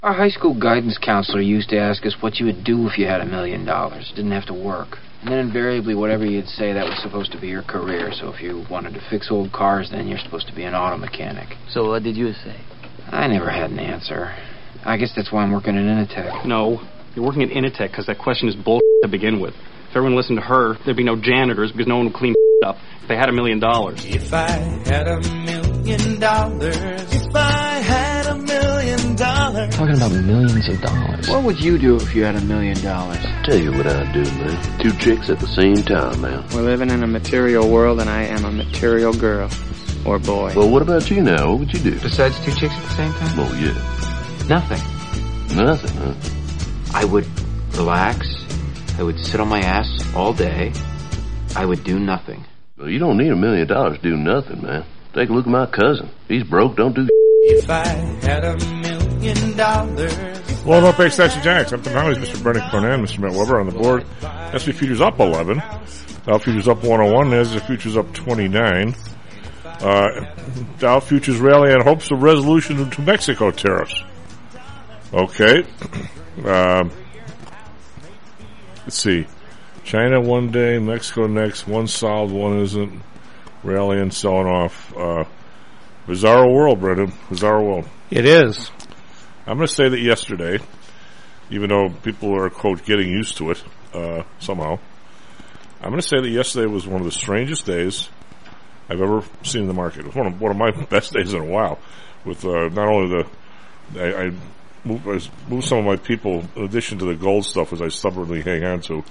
Our high school guidance counselor used to ask us what you would do if you had $1 million. Didn't have to work. And then invariably, whatever you'd say, that was supposed to be your career. So if you wanted to fix old cars, then you're supposed to be an auto mechanic. So what did you say? I never had an answer. I guess that's why I'm working at Initech. No, you're working at Initech because that question is bull to begin with. If everyone listened to her, there'd be no janitors because no one would clean up. If they had $1 million. If I had $1 million, if I had $1 million. Talking about millions of dollars. What would you do if you had $1 million? Tell you what I'd do, man. 2 chicks at the same time, man. We're living in a material world, and I am a material girl. Or boy. Well, what about you now? What would you do? Besides 2 chicks at the same time? Oh, yeah. Nothing. Nothing, huh? I would relax. I would sit on my ass all day. I would do nothing. Well, you don't need $1 million to do nothing, man. Take a look at my cousin. He's broke, don't do If I had $1 million. Well, no, thanks, Stassi Jax. I'm Tim Howley's Mr. Brendan Cornan, Mr. Matt Weber on the board. S&P futures up 11. Dow futures up 101. NASDAQ futures up 29. Dow futures rally in hopes of resolution of New Mexico tariffs. Okay. Let's see. China one day, Mexico next. One solved, one isn't. Rallying, selling off. Bizarro world, Brendan. Bizarro world. It is. I'm going to say that yesterday, even though people are, quote, getting used to it somehow, I'm going to say that yesterday was one of the strangest days I've ever seen in the market. It was one of my best days in a while. With not only I moved some of my people, in addition to the gold stuff, as I stubbornly hang on to.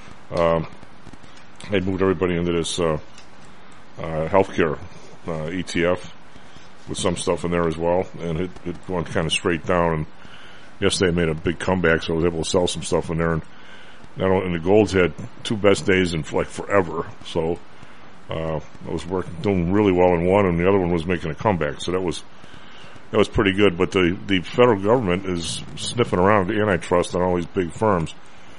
I moved everybody into this healthcare ETF with some stuff in there as well, and it went kind of straight down. And yesterday I made a big comeback, so I was able to sell some stuff in there. And not only, and the golds had 2 best days in like forever, so I was doing really well in one, and the other one was making a comeback. So that was pretty good. But the federal government is sniffing around the antitrust on all these big firms.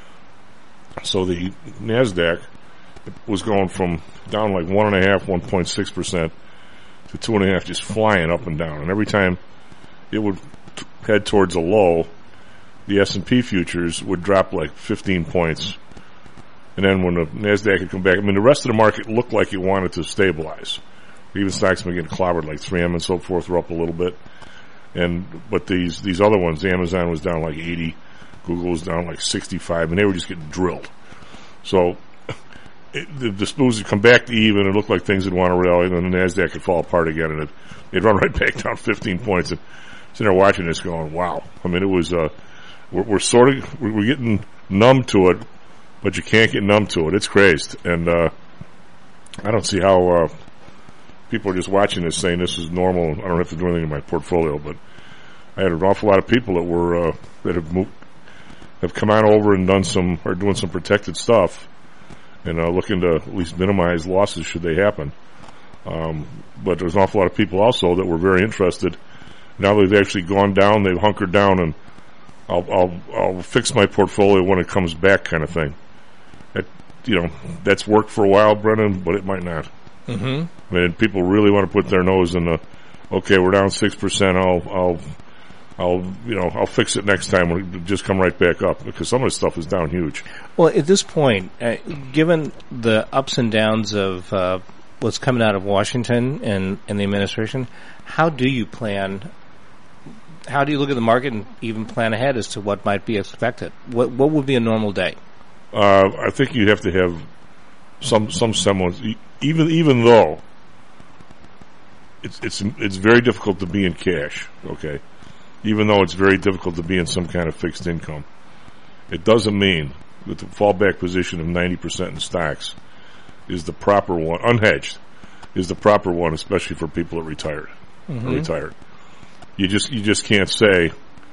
So the NASDAQ was going from down like 1.6% to 2.5%, just flying up and down. And every time it would head towards a low, the S&P futures would drop like 15 points. And then when the NASDAQ would come back, I mean, the rest of the market looked like it wanted to stabilize. Even stocks were getting clobbered, like 3M and so forth, were up a little bit. But these other ones, Amazon was down like 80, Google was down like 65, and they were just getting drilled. So the SPOOs would come back to even, and look like things would want to rally, and then the NASDAQ could fall apart again, and it'd run right back down 15 points. And sitting there watching this going, wow. I mean, it was, we're getting numb to it, but you can't get numb to it. It's crazed. And I don't see how people are just watching this saying this is normal. I don't have to do anything in my portfolio, but I had an awful lot of people that were that have come on over and doing some protected stuff, and looking to at least minimize losses should they happen. But there's an awful lot of people also that were very interested. Now they've actually gone down, they've hunkered down, and I'll fix my portfolio when it comes back, kind of thing. That's worked for a while, Brennan, but it might not. Mm-hmm. I mean, people really want to put their nose in okay, we're down 6%. I'll fix it next time. We'll just come right back up, because some of this stuff is down huge. Well, at this point, given the ups and downs of what's coming out of Washington and the administration, how do you look at the market and even plan ahead as to what might be expected? What would be a normal day? I think you have to have some semblance, even though it's very difficult to be in cash. Okay. Even though it's very difficult to be in some kind of fixed income, it doesn't mean that the fallback position of 90% in stocks is the proper one. Unhedged is the proper one, especially for people that retired. Mm-hmm. Retired. You just can't say,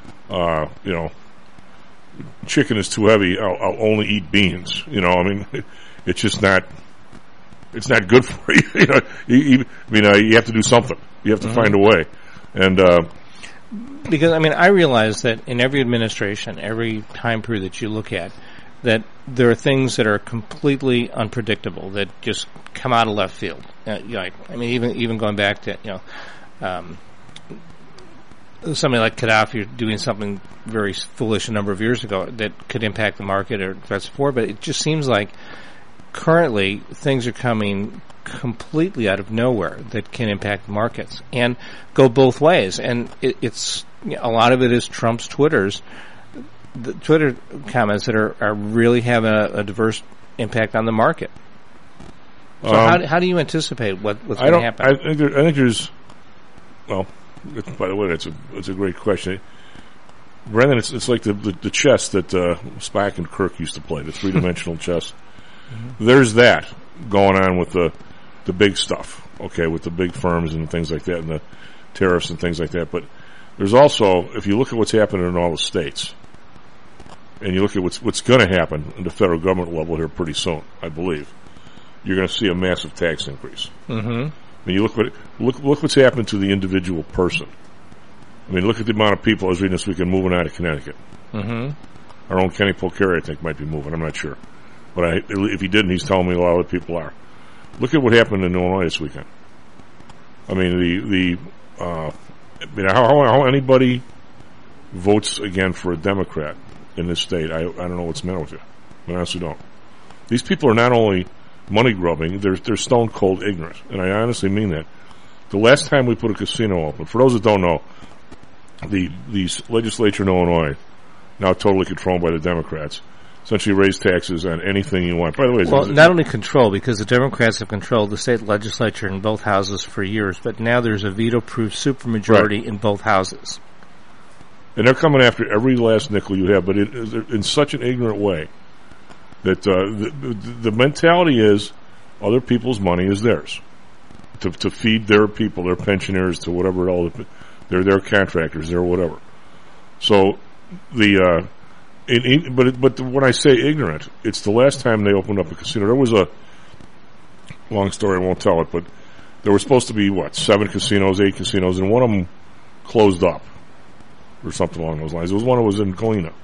chicken is too heavy. I'll only eat beans. I mean, it's just not. It's not good for you. You have to do something. You have to find a way, and. Because, I mean, I realize that in every administration, every time period that you look at, that there are things that are completely unpredictable that just come out of left field. I mean, even going back to somebody like Gaddafi doing something very foolish a number of years ago that could impact the market or threats before, but it just seems like currently things are coming completely out of nowhere that can impact the markets and go both ways. And it's a lot of it is Trump's the Twitter comments that are really having a diverse impact on the market. So how do you anticipate what's going to happen? I think there's, well, by the way, that's a great question. Brendan, it's like the chess that Spock and Kirk used to play, the three-dimensional chess. Mm-hmm. There's that going on with the big stuff, okay, with the big firms and things like that, and the tariffs and things like that. But there's also, if you look at what's happening in all the states, and you look at what's going to happen at the federal government level here pretty soon, I believe, you're going to see a massive tax increase. Mm-hmm. I mean, you look what's happened to the individual person. I mean, look at the amount of people I was reading this weekend moving out of Connecticut. Mm-hmm. Our own Kenny Polcari, I think, might be moving. I'm not sure. But if he didn't, he's telling me a lot of other people are. Look at what happened in Illinois this weekend. I mean, how anybody votes again for a Democrat in this state, I don't know what's the matter with you. I honestly don't. These people are not only money grubbing, they're stone cold ignorant, and I honestly mean that. The last time we put a casino open, for those that don't know, the legislature in Illinois, now totally controlled by the Democrats, essentially raise taxes on anything you want. By the way, well, not only control, because the Democrats have controlled the state legislature in both houses for years, but now there's a veto-proof supermajority in both houses. And they're coming after every last nickel you have, but in such an ignorant way that the mentality is other people's money is theirs to feed their people, their pensioners, to whatever all they're their contractors, they're whatever. So but when I say ignorant, it's the last time they opened up a casino. There was a long story, I won't tell it, but there were supposed to be 7 casinos, 8 casinos, and one of them closed up or something along those lines. There was one that was in Galena.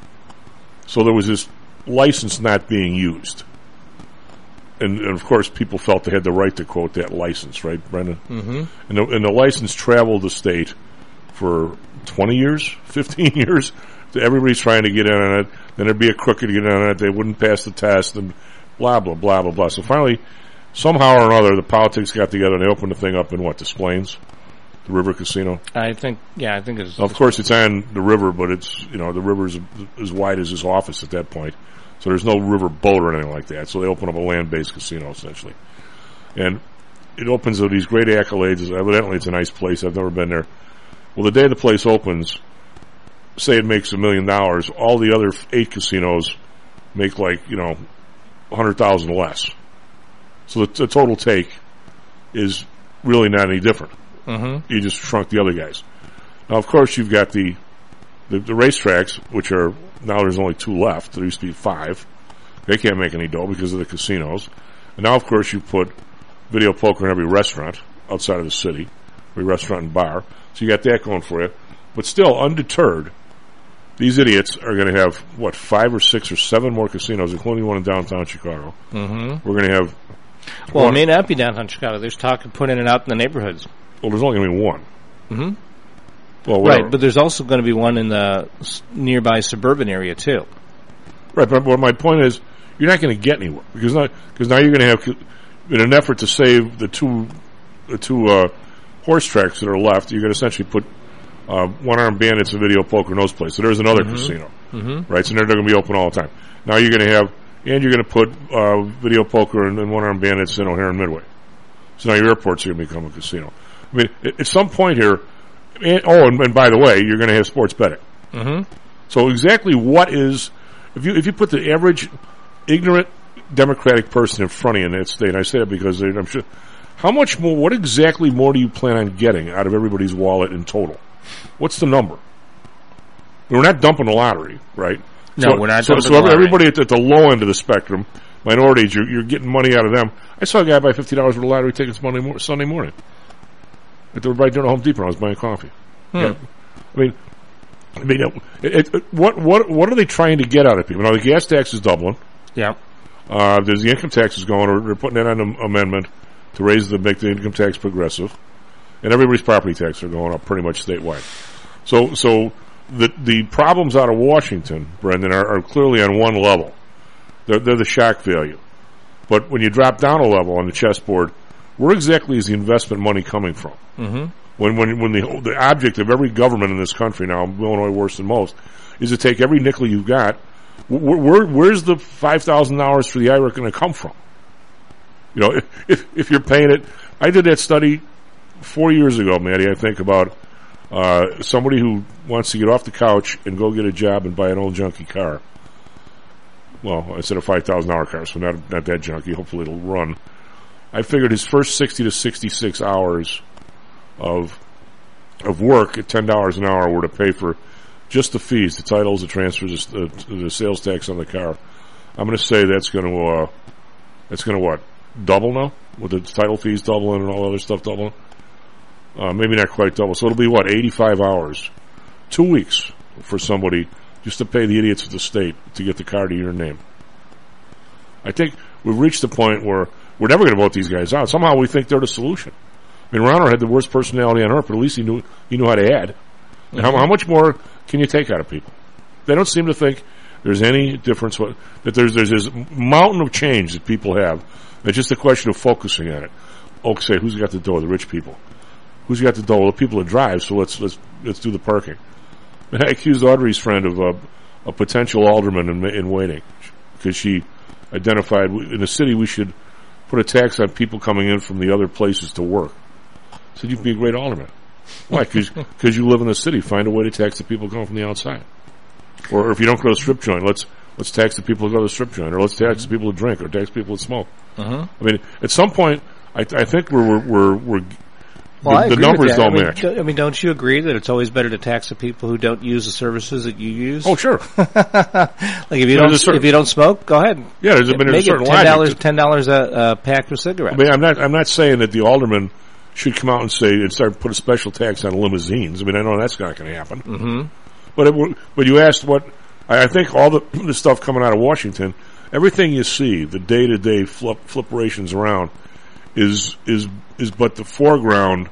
So there was this license not being used. And of course, people felt they had the right to quote that license, right, Brendan? Mm-hmm. And the license traveled the state for 20 years, 15 years. Everybody's trying to get in on it. Then there'd be a crooked to get in on it. They wouldn't pass the test, and blah, blah, blah, blah, blah. So finally, somehow or another, the politics got together and they opened the thing up in Des Plaines, the River Casino. I think it's... Of course, it's on the river, but it's, the river's as wide as his office at that point. So there's no river boat or anything like that. So they open up a land-based casino, essentially. And it opens with these great accolades. Evidently, it's a nice place. I've never been there. Well, the day the place opens, say it makes $1 million, all the other 8 casinos make $100,000 less. So the total take is really not any different. Mm-hmm. You just shrunk the other guys. Now, of course, you've got the racetracks, which are, now there's only 2 left. There used to be 5. They can't make any dough because of the casinos. And now, of course, you put video poker in every restaurant outside of the city, every restaurant and bar. So you got that going for you. But still, undeterred, these idiots are going to have, 5 or 6 or 7 more casinos, including one in downtown Chicago. Mm-hmm. We're going to have... Well, it may not be downtown Chicago. There's talk of putting it out in the neighborhoods. Well, there's only going to be one. Mm-hmm. Well, right, but there's also going to be one in the nearby suburban area, too. Right, but my point is, you're not going to get anywhere. Because now you're going to have, in an effort to save the two horse tracks that are left, you're going to essentially put one-armed bandits and video poker in those places. So there's another casino. Mm-hmm. Right, so they're going to be open all the time. Now you're going to have, and you're going to put video poker and one-armed bandits in O'Hare and Midway. So now your airports are going to become a casino. I mean, at some point here, and by the way, you're going to have sports betting. Mm-hmm. So exactly what is, if you put the average ignorant Democratic person in front of you in that state, and I say that because I'm sure, how much more, what exactly more do you plan on getting out of everybody's wallet in total? What's the number? We're not dumping the lottery, right? No, we're not dumping the lottery. So everybody at the low end of the spectrum, minorities, you're getting money out of them. I saw a guy buy $50 worth of lottery tickets Sunday morning. At the right down Home Depot, I was buying coffee. Yeah. I mean, what are they trying to get out of people? Now, the gas tax is doubling. Yeah. There's the income tax is going, or they're putting that on an amendment to make the income tax progressive. And everybody's property taxes are going up pretty much statewide. So the problems out of Washington, Brendan, are clearly on one level. They're the shock value. But when you drop down a level on the chessboard, where exactly is the investment money coming from? Mm-hmm. When the object of every government in this country now, Illinois worse than most, is to take every nickel you've got. Where's the $5,000 for the IRA going to come from? You know, if you're paying it, I did that study 4 years ago, Maddie. I think about somebody who wants to get off the couch and go get a job and buy an old junky car. Well, I said a $5,000 car, so not that junky. Hopefully it'll run. I figured his first 60 to 66 hours of work at $10 an hour were to pay for just the fees, the titles, the transfers, the sales tax on the car. I'm going to say that's going to what, double now, with the title fees doubling and all other stuff doubling. Maybe not quite double. So it'll be what, 85 hours, 2 weeks for somebody just to pay the idiots of the state to get the car to your name. I think we've reached the point where we're never going to vote these guys out. Somehow we think they're the solution. I mean, Rauner had the worst personality on earth, but at least he knew how to add. Mm-hmm. How much more can you take out of people? They don't seem to think there's any difference. That there's this mountain of change that people have. It's just a question of focusing on it. Okay, who's got the dough? The rich people. Who's got the dough? Well, the people that drive. So let's do the parking. And I accused Audrey's friend of a potential alderman in waiting because she identified in the city we should put a tax on people coming in from the other places to work. I said, you'd be a great alderman. Why? Because you live in the city. Find a way to tax the people coming from the outside. Or if you don't go to the strip joint, let's tax the people who go to the strip joint. Or let's tax the people who drink. Or tax people who smoke. Uh-huh. I mean, at some point, I think we're well, the numbers don't match. I mean, don't you agree that it's always better to tax the people who don't use the services that you use? Oh, sure. Like if you don't smoke, go ahead. Yeah, there's been a certain logic. $10 a pack of cigarettes. I mean, I'm not saying that the alderman should come out and put a special tax on limousines. I mean, I know that's not going to happen. Mm-hmm. But you asked what I think all the stuff coming out of Washington, everything you see, the day-to-day flipperations around, is but the foreground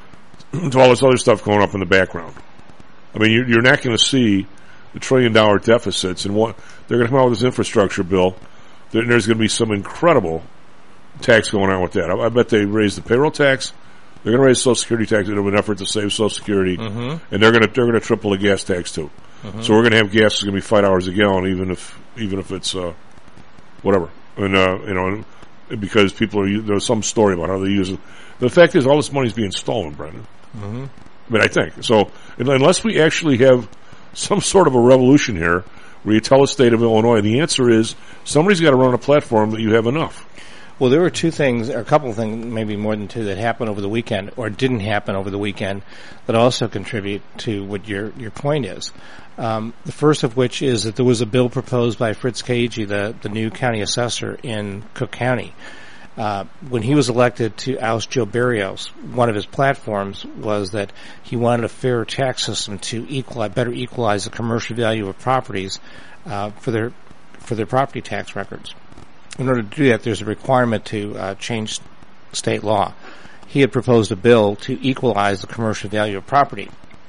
to all this other stuff going up in the background. I mean, you're not going to see the $1 trillion deficits, and what they're going to come out with this infrastructure bill. There's going to be some incredible tax going on with that. I bet they raise the payroll tax. They're going to raise Social Security tax in an effort to save Social Security, and they're going to triple the gas tax too. So we're going to have gas that's going to be $5 a gallon, even if it's whatever. And because there's some story about how they use it. The fact is, all this money is being stolen, Brendan. I mean, I think so. Unless we actually have some sort of a revolution here, where you tell the state of Illinois, the answer is somebody's got to run a platform that you have enough. Well, there were two things, or a couple of things, maybe more than two, that happened over the weekend, or didn't happen over the weekend, that also contribute to what your point is. The first of which is that there was a bill proposed by Fritz Cagey, the new county assessor in Cook County. When he was elected to oust Joe Barrios, one of his platforms was that he wanted a fair tax system to better equalize the commercial value of properties for their property tax records. In order to do that, there's a requirement to change state law. He had proposed a bill to equalize the commercial value of property.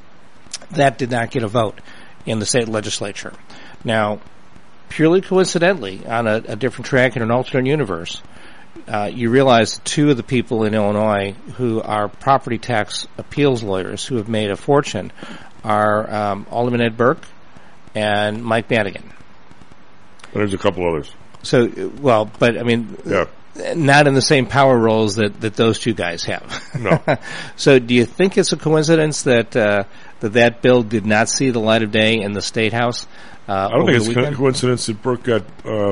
That did not get a vote in the state legislature. Now, purely coincidentally, on a different track in an alternate universe, you realize that two of the people in Illinois who are property tax appeals lawyers who have made a fortune are Alderman Ed Burke and Mike Madigan. There's a couple others. So, well, but I mean, not in the same power roles that those two guys have. No. So, do you think it's a coincidence that that bill did not see the light of day in the State House? I don't think it's a coincidence that Burke got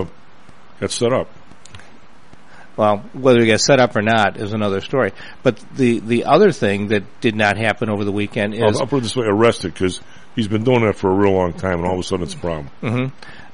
set up. Well, whether he got set up or not is another story. But the other thing that did not happen over the weekend is... I'll put it this way, arrested, because he's been doing that for a real long time, and all of a sudden it's a problem.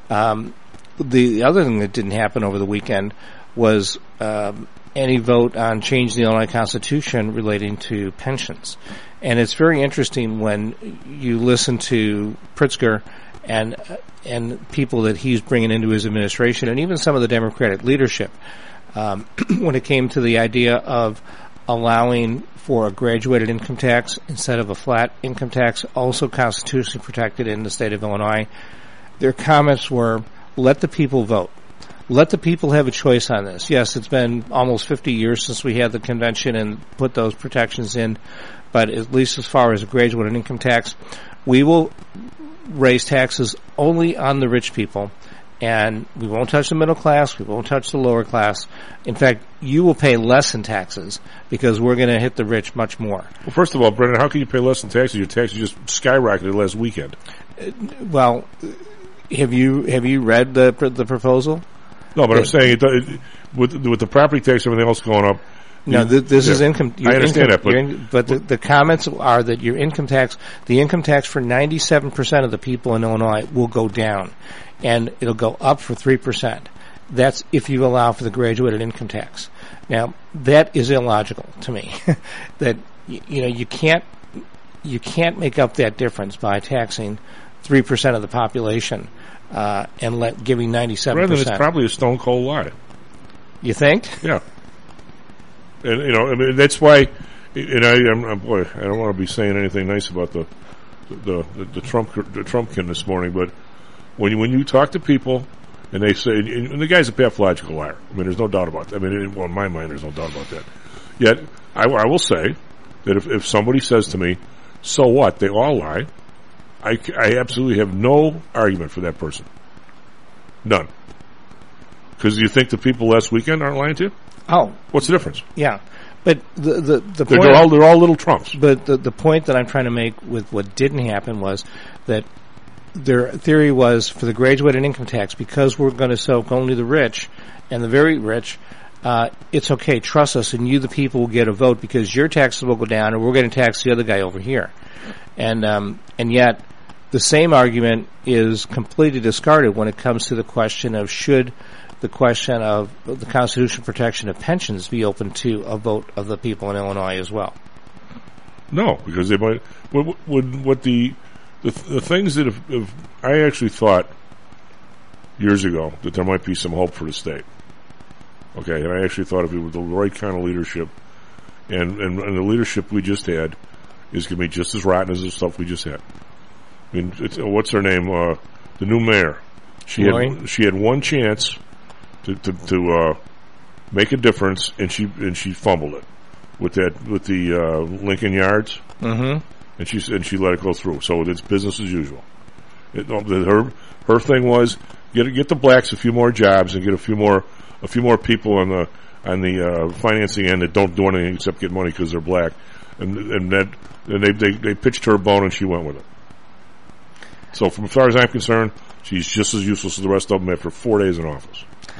The other thing that didn't happen over the weekend was any vote on changing the Illinois Constitution relating to pensions. And it's very interesting when you listen to Pritzker and people that he's bringing into his administration, and even some of the Democratic leadership, when it came to the idea of allowing for a graduated income tax instead of a flat income tax, also constitutionally protected in the state of Illinois. Their comments were, let the people vote. Let the people have a choice on this. Yes, it's been almost 50 years since we had the convention and put those protections in, but at least as far as a graduate and income tax, we will raise taxes only on the rich people, and we won't touch the middle class, we won't touch the lower class. In fact, you will pay less in taxes because we're going to hit the rich much more. Well, first of all, Brendan, how can you pay less in taxes? Your taxes just skyrocketed last weekend. Well, have you read the proposal? No, but I'm saying with the property tax and everything else going up. No, this is income. I understand that, but the comments are that your income tax, the income tax for 97% of the people in Illinois will go down, and it'll go up for 3%. That's if you allow for the graduated income tax. Now, that is illogical to me. That you can't make up that difference by taxing 3% of the population. And giving 97%. Rather, it's probably a stone cold lie. You think? Yeah. And I mean, that's why. And I don't want to be saying anything nice about the Trumpkin this morning, but when you talk to people and they say, and the guy's a pathological liar. I mean, there's no doubt about that. I mean, in my mind, there's no doubt about that. Yet, I will say that if somebody says to me, "So what? They all lie." I absolutely have no argument for that person. None. Because you think the people last weekend aren't lying to you? Oh. What's the difference? Yeah. But the point... They're all little Trumps. But the point that I'm trying to make with what didn't happen was that their theory was for the graduated income tax, because we're going to soak only the rich and the very rich, it's okay, trust us, and you, the people, will get a vote because your taxes will go down and we're going to tax the other guy over here. And yet... the same argument is completely discarded when it comes to the question of should the question of the constitutional protection of pensions be open to a vote of the people in Illinois as well. No, because they might. What the things that if I actually thought years ago that there might be some hope for the state. Okay, and I actually thought if it was the right kind of leadership, and the leadership we just had is going to be just as rotten as the stuff we just had. I mean, what's her name? The new mayor. She had one chance to make a difference, and she fumbled it with the Lincoln Yards. Mm-hmm. And she let it go through. So it's business as usual. Her thing was get the blacks a few more jobs and get a few more people on the financing end that don't do anything except get money because they're black, and they pitched her a bone and she went with it. So, as far as I'm concerned, she's just as useless as the rest of them after 4 days in office.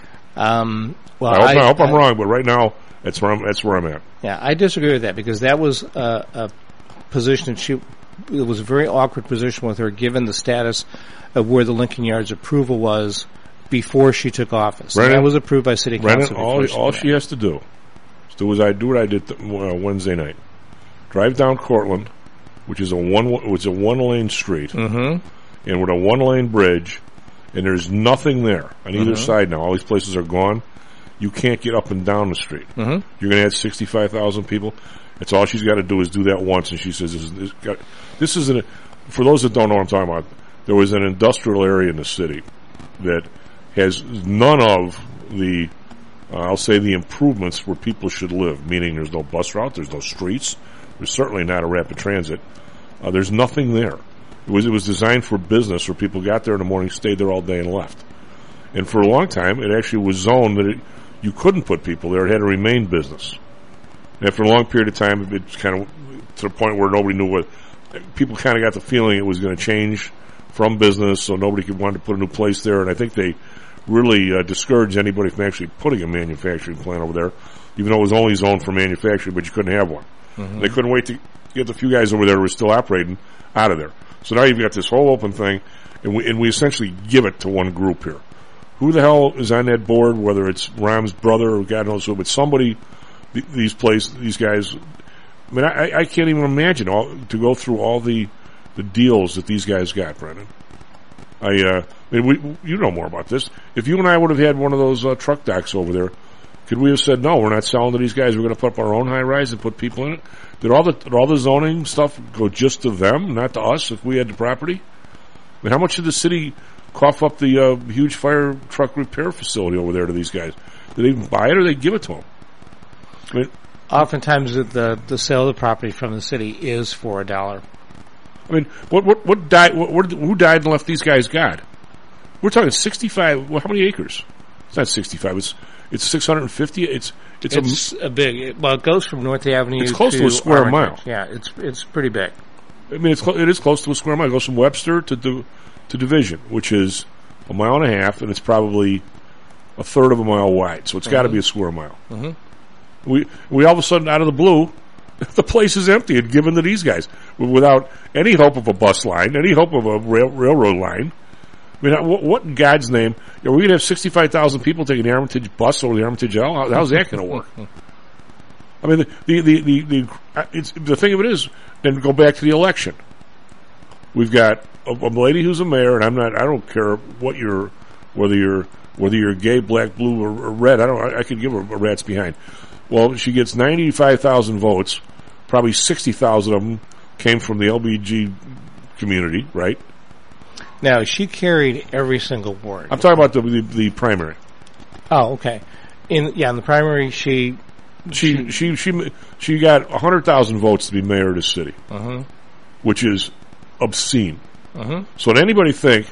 Well, I hope I'm wrong, but right now, that's where I'm at. Yeah, I disagree with that because that was a position that it was a very awkward position with her, given the status of where the Lincoln Yards approval was before she took office. That was approved by City Council. All she has to do is do what I did Wednesday night. Drive down Cortland, which is a one-lane street. Mm-hmm. And with a one-lane bridge, and there's nothing there on either side now. All these places are gone. You can't get up and down the street. Mm-hmm. You're going to add 65,000 people. That's all she's got to do is do that once. And she says, "This isn't." For those that don't know what I'm talking about, there was an industrial area in the city that has none of the, I'll say, the improvements where people should live. Meaning, there's no bus route, there's no streets, there's certainly not a rapid transit. There's nothing there. It was designed for business where people got there in the morning, stayed there all day, and left. And for a long time, it actually was zoned that you couldn't put people there. It had to remain business. And after a long period of time, it's kind of to the point where nobody knew what. People kind of got the feeling it was going to change from business, so nobody could want to put a new place there. And I think they really discouraged anybody from actually putting a manufacturing plant over there, even though it was only zoned for manufacturing, but you couldn't have one. Mm-hmm. They couldn't wait to get the few guys over there who were still operating out of there. So now you've got this whole open thing, and we essentially give it to one group here. Who the hell is on that board, whether it's Rahm's brother or God knows who, but somebody, these guys, I mean, I can't even imagine to go through all the deals that these guys got, Brendan. I mean, you know more about this. If you and I would have had one of those truck docks over there, Could we have said, no, we're not selling to these guys, we're going to put up our own high-rise and put people in it? Did all the zoning stuff go just to them, not to us, if we had the property? I mean, how much did the city cough up the huge fire truck repair facility over there to these guys? Did they even buy it or did they give it to them? I mean, oftentimes the sale of the property from the city is for $1. I mean, what died? Who died and left these guys God? We're talking 65. Well, how many acres? It's not 65. It's 650. It's a big. Well, it goes from North Avenue. It's close to a square Armitage. mile. Yeah, it's pretty big. I mean, it is close to a square mile. It goes from Webster to Division, which is a mile and a half, and it's probably a third of a mile wide. So it's got to be a square mile. Mm-hmm. We all of a sudden, out of the blue, the place is empty and given to these guys without any hope of a bus line, any hope of a railroad line. I mean, what in God's name? Are we going to have 65,000 people taking the Armitage bus over the Armitage L? How's that going to work? I mean, the thing of it is, then go back to the election. We've got a lady who's a mayor, and I don't care what whether you're gay, black, blue, or red. I could give her a rat's behind. Well, she gets 95,000 votes. Probably 60,000 of them came from the LBG community, right? Now, she carried every single ward. I'm talking about the primary. Oh, okay. In the primary, she got 100,000 votes to be mayor of the city, which is obscene. So, did anybody think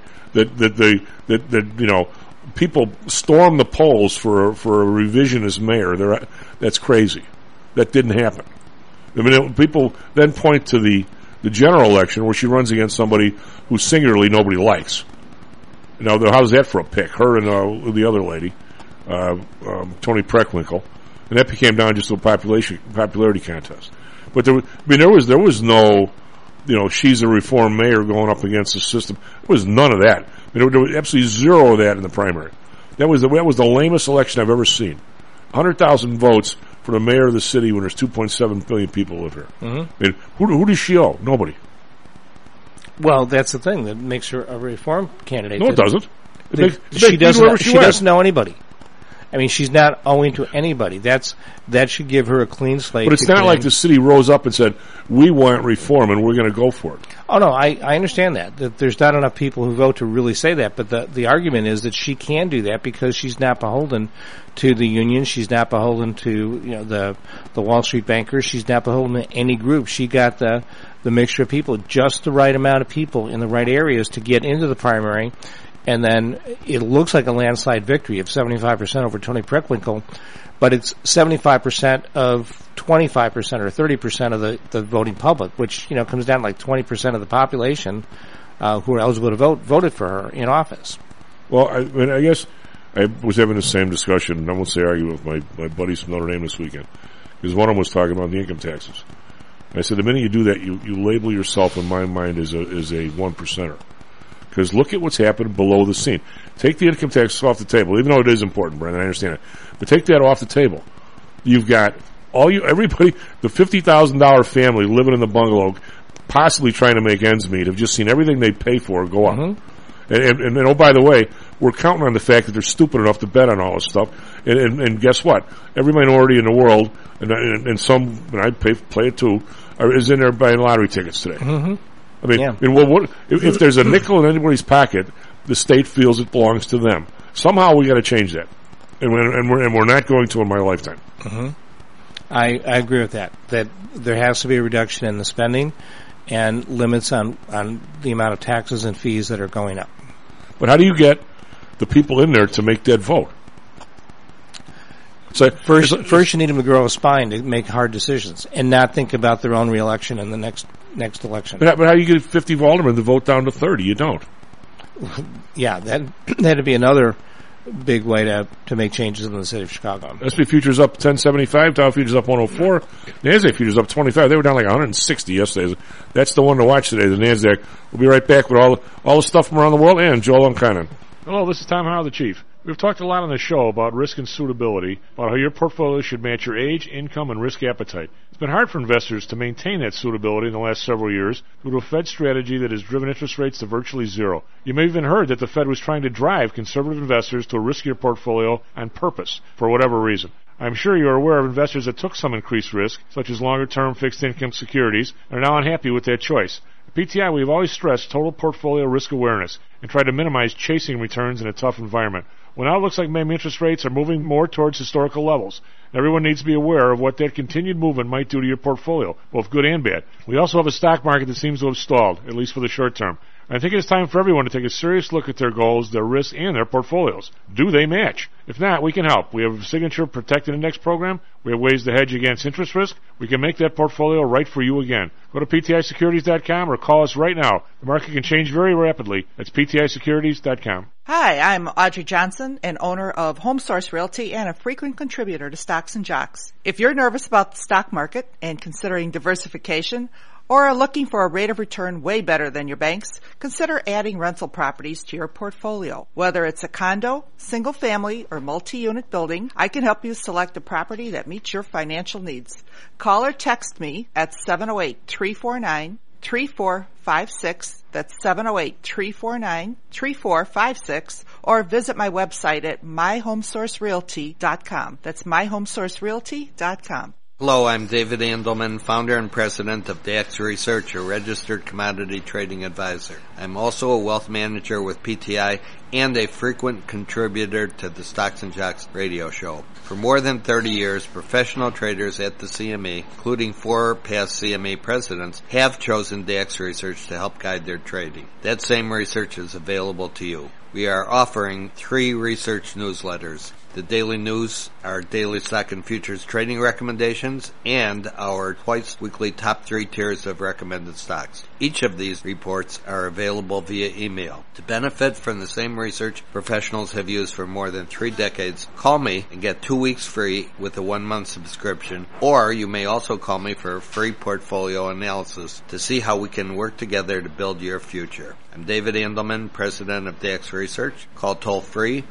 that people storm the polls for a revisionist mayor? That's crazy. That didn't happen. I mean, people then point to the general election where she runs against somebody who singularly nobody likes. Now, how's that for a pick? Her and the other lady, Toni Preckwinkle, and that became down just to a popularity contest. But there was no, she's a reform mayor going up against the system. There was none of that. I mean, there was absolutely zero of that in the primary. That was the lamest election I've ever seen. 100,000 votes for the mayor of the city when there's 2.7 billion people live here. I mean, who does she owe? Nobody. Well, that's the thing that makes her a reform candidate. No, it doesn't. She doesn't know anybody. I mean, she's not owing to anybody. That should give her a clean slate. But it's not like the city rose up and said, we want reform and we're going to go for it. Oh, no, I understand that there's not enough people who vote to really say that. But the argument is that she can do that because she's not beholden to the union. She's not beholden to the Wall Street bankers. She's not beholden to any group. She got the mixture of people, just the right amount of people in the right areas to get into the primary. And then it looks like a landslide victory of 75% over Toni Preckwinkle, but it's 75% of 25% or 30% of the voting public, which comes down to like 20% of the population who are eligible to vote voted for her in office. Well, I guess I was having the same discussion, and I won't say argue with my buddies from Notre Dame this weekend, because one of them was talking about the income taxes. And I said, the minute you do that, you label yourself, in my mind, as a one percenter. Because look at what's happened below the scene. Take the income tax off the table, even though it is important, Brandon, I understand it. But take that off the table. You've got everybody, the $50,000 family living in the bungalow, possibly trying to make ends meet, have just seen everything they pay for go up. And oh, by the way, we're counting on the fact that they're stupid enough to bet on all this stuff. And guess what? Every minority in the world, and some, and I play it too, is in there buying lottery tickets today. I mean, if there's a nickel in anybody's pocket, the state feels it belongs to them. Somehow we got to change that, and we're not going to in my lifetime. I agree with that. That there has to be a reduction in the spending and limits on the amount of taxes and fees that are going up. But how do you get the people in there to make that vote? So first you need them to grow a spine to make hard decisions and not think about their own reelection in the next election. But how do you get 50 aldermen to vote down to 30? You don't. Yeah, that'd be another big way to make changes in the city of Chicago. SP futures up 1075, Dow futures up 104, NASDAQ futures up 25. They were down like 160 yesterday. That's the one to watch today, the NASDAQ. We'll be right back with all the stuff from around the world and Joel Unconnen. Hello, this is Tom Howell, the Chief. We've talked a lot on the show about risk and suitability, about how your portfolio should match your age, income, and risk appetite. It's been hard for investors to maintain that suitability in the last several years due to a Fed strategy that has driven interest rates to virtually zero. You may have even heard that the Fed was trying to drive conservative investors to a riskier portfolio on purpose, for whatever reason. I'm sure you are aware of investors that took some increased risk, such as longer-term fixed-income securities, and are now unhappy with that choice. At PTI, we have always stressed total portfolio risk awareness and tried to minimize chasing returns in a tough environment. Well, now it looks like maybe interest rates are moving more towards historical levels. Everyone needs to be aware of what that continued movement might do to your portfolio, both good and bad. We also have a stock market that seems to have stalled, at least for the short term. I think it's time for everyone to take a serious look at their goals, their risks, and their portfolios. Do they match? If not, we can help. We have a signature protected index program. We have ways to hedge against interest risk. We can make that portfolio right for you again. Go to PTIsecurities.com or call us right now. The market can change very rapidly. That's PTIsecurities.com. Hi, I'm Audrey Johnson, an owner of HomeSource Realty and a frequent contributor to Stocks and Jocks. If you're nervous about the stock market and considering diversification, or are looking for a rate of return way better than your banks, consider adding rental properties to your portfolio. Whether it's a condo, single family, or multi-unit building, I can help you select a property that meets your financial needs. Call or text me at 708-349-3456. That's 708-349-3456. Or visit my website at myhomesourcerealty.com. That's myhomesourcerealty.com. Hello, I'm David Andelman, founder and president of DAX Research, a registered commodity trading advisor. I'm also a wealth manager with PTI and a frequent contributor to the Stocks and Jocks radio show. For more than 30 years, professional traders at the CME, including 4 past CME presidents, have chosen DAX Research to help guide their trading. That same research is available to you. We are offering 3 research newsletters. The daily news, our daily stock and futures trading recommendations, and our twice-weekly top 3 tiers of recommended stocks. Each of these reports are available via email. To benefit from the same research professionals have used for more than 3 decades, call me and get 2 weeks free with a 1-month subscription, or you may also call me for a free portfolio analysis to see how we can work together to build your future. I'm David Andelman, president of DAX Research. Call toll-free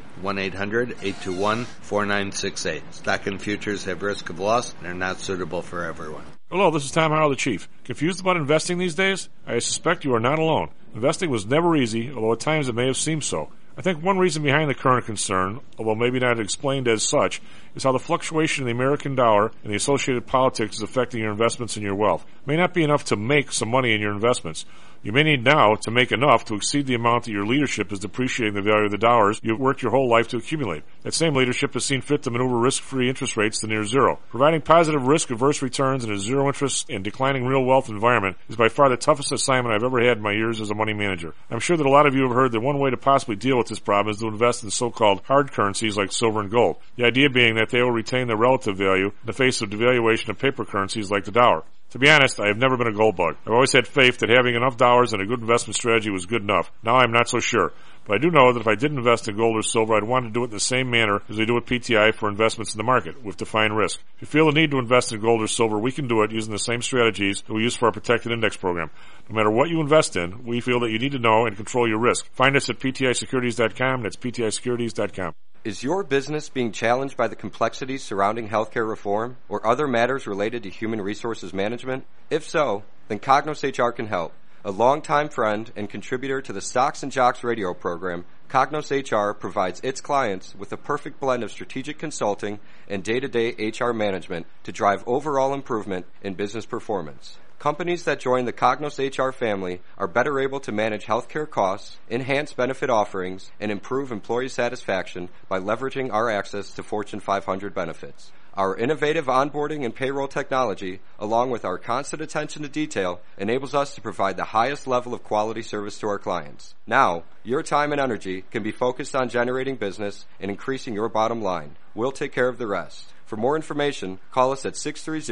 1-800-821-4968. Stock and futures have risk of loss and are not suitable for everyone. Hello, this is Tom Howell, the Chief. Confused about investing these days? I suspect you are not alone. Investing was never easy, although at times it may have seemed so. I think one reason behind the current concern, although maybe not explained as such, is how the fluctuation in the American dollar and the associated politics is affecting your investments and your wealth. It may not be enough to make some money in your investments. You may need now to make enough to exceed the amount that your leadership is depreciating the value of the dollars you've worked your whole life to accumulate. That same leadership has seen fit to maneuver risk-free interest rates to near zero. Providing positive risk-averse returns in a zero-interest and declining real wealth environment is by far the toughest assignment I've ever had in my years as a money manager. I'm sure that a lot of you have heard that one way to possibly deal with this problem is to invest in so-called hard currencies like silver and gold. The idea being that they will retain their relative value in the face of devaluation of paper currencies like the dollar. To be honest, I have never been a gold bug. I've always had faith that having enough dollars and a good investment strategy was good enough. Now I'm not so sure. But I do know that if I did invest in gold or silver, I'd want to do it in the same manner as we do with PTI for investments in the market, with defined risk. If you feel the need to invest in gold or silver, we can do it using the same strategies that we use for our protected index program. No matter what you invest in, we feel that you need to know and control your risk. Find us at PTIsecurities.com. That's PTIsecurities.com. Is your business being challenged by the complexities surrounding healthcare reform or other matters related to human resources management? If so, then Cognos HR can help. A longtime friend and contributor to the Stocks and Jocks radio program, Cognos HR provides its clients with a perfect blend of strategic consulting and day-to-day HR management to drive overall improvement in business performance. Companies that join the Cognos HR family are better able to manage healthcare costs, enhance benefit offerings, and improve employee satisfaction by leveraging our access to Fortune 500 benefits. Our innovative onboarding and payroll technology, along with our constant attention to detail, enables us to provide the highest level of quality service to our clients. Now, your time and energy can be focused on generating business and increasing your bottom line. We'll take care of the rest. For more information, call us at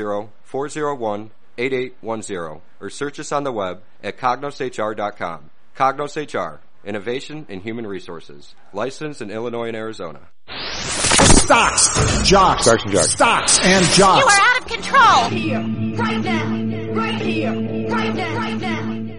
630-401-8810 or search us on the web at cognoshr.com. Cognos HR, innovation in human resources. Licensed in Illinois and Arizona. Stocks, Jocks, Stocks and Jocks. Stocks and Jocks. You are out of control. Here, right now, right here, right now, right now.